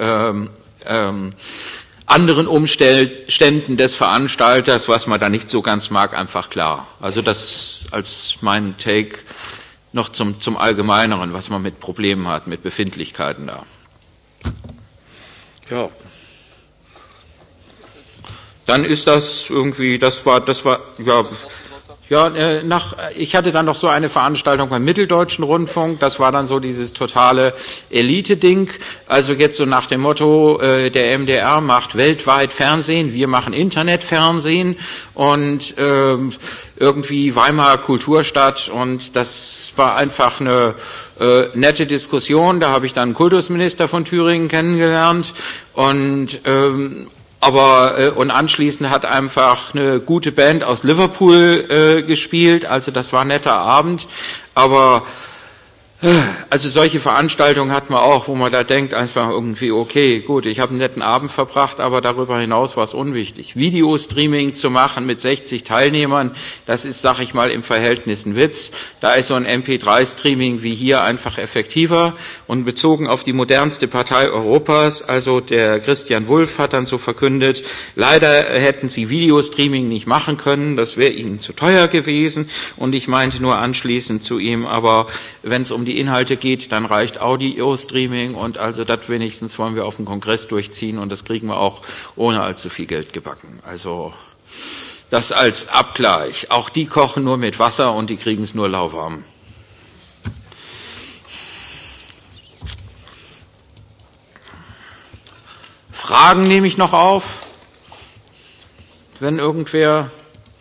anderen Umständen des Veranstalters, was man da nicht so ganz mag, einfach klar. Also das als mein Take noch zum Allgemeineren, was man mit Problemen hat, mit Befindlichkeiten da. Ja. Dann ist das irgendwie, das war, ich hatte dann noch so eine Veranstaltung beim Mitteldeutschen Rundfunk, das war dann so dieses totale Elite-Ding, also jetzt so nach dem Motto, der MDR macht weltweit Fernsehen, wir machen Internetfernsehen und irgendwie Weimarer Kulturstadt, und das war einfach eine nette Diskussion, da habe ich dann einen Kultusminister von Thüringen kennengelernt und und anschließend hat einfach eine gute Band aus Liverpool gespielt, also das war ein netter Abend, aber also solche Veranstaltungen hat man auch, wo man da denkt einfach irgendwie, okay, gut, ich habe einen netten Abend verbracht, aber darüber hinaus war es unwichtig. Videostreaming zu machen mit 60 Teilnehmern, das ist, sag ich mal, im Verhältnis ein Witz. Da ist so ein MP3-Streaming wie hier einfach effektiver, und bezogen auf die modernste Partei Europas, also der Christian Wulff hat dann so verkündet, leider hätten sie Videostreaming nicht machen können, das wäre ihnen zu teuer gewesen, und ich meinte nur anschließend zu ihm, aber wenn es um die Inhalte geht, dann reicht Audio-Streaming, und also das wenigstens wollen wir auf dem Kongress durchziehen, und das kriegen wir auch ohne allzu viel Geld gebacken. Also das als Abgleich. Auch die kochen nur mit Wasser und die kriegen es nur lauwarm. Fragen nehme ich noch auf, wenn irgendwer...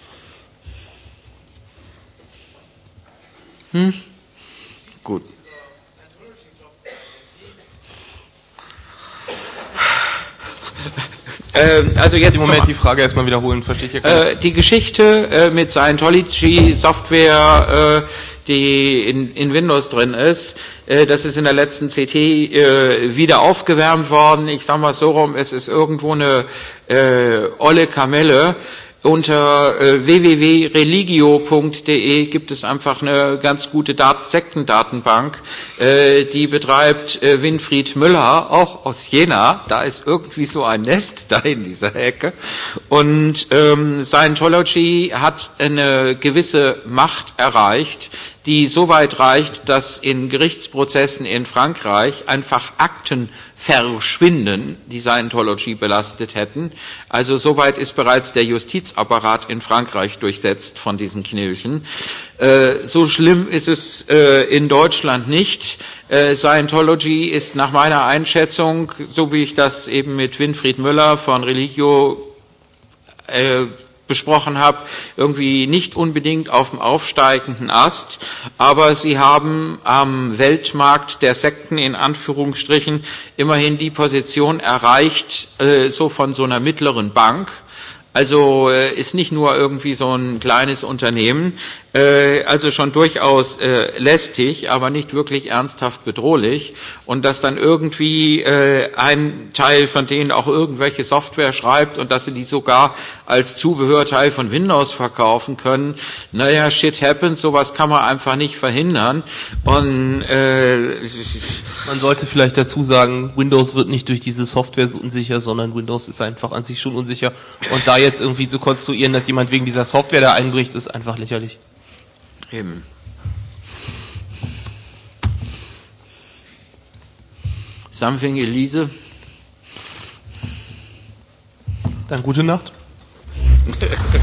Gut. Also jetzt im Moment die Frage erstmal wiederholen, verstehe ich ja gar nicht. Die Geschichte mit Scientology-Software, die in Windows drin ist, das ist in der letzten CT wieder aufgewärmt worden. Ich sage mal so rum, es ist irgendwo eine olle Kamelle. Unter www.religio.de gibt es einfach eine ganz gute Sektendatenbank, die betreibt Winfried Müller, auch aus Jena. Da ist irgendwie so ein Nest da in dieser Ecke. Und Scientology hat eine gewisse Macht erreicht, die so weit reicht, dass in Gerichtsprozessen in Frankreich einfach Akten verschwinden, die Scientology belastet hätten. Also soweit ist bereits der Justizapparat in Frankreich durchsetzt von diesen Knilchen. So schlimm ist es in Deutschland nicht. Scientology ist nach meiner Einschätzung, so wie ich das eben mit Winfried Müller von Religio besprochen habe, irgendwie nicht unbedingt auf dem aufsteigenden Ast, aber sie haben am Weltmarkt der Sekten in Anführungsstrichen immerhin die Position erreicht, so von so einer mittleren Bank. Also ist nicht nur irgendwie so ein kleines Unternehmen, also schon durchaus lästig, aber nicht wirklich ernsthaft bedrohlich. Und dass dann irgendwie ein Teil von denen auch irgendwelche Software schreibt und dass sie die sogar als Zubehörteil von Windows verkaufen können, naja, shit happens, sowas kann man einfach nicht verhindern. Und man sollte vielleicht dazu sagen, Windows wird nicht durch diese Software so unsicher, sondern Windows ist einfach an sich schon unsicher. Und da jetzt irgendwie zu konstruieren, dass jemand wegen dieser Software da einbricht, ist einfach lächerlich. Eben. Something Elise. Dann gute Nacht.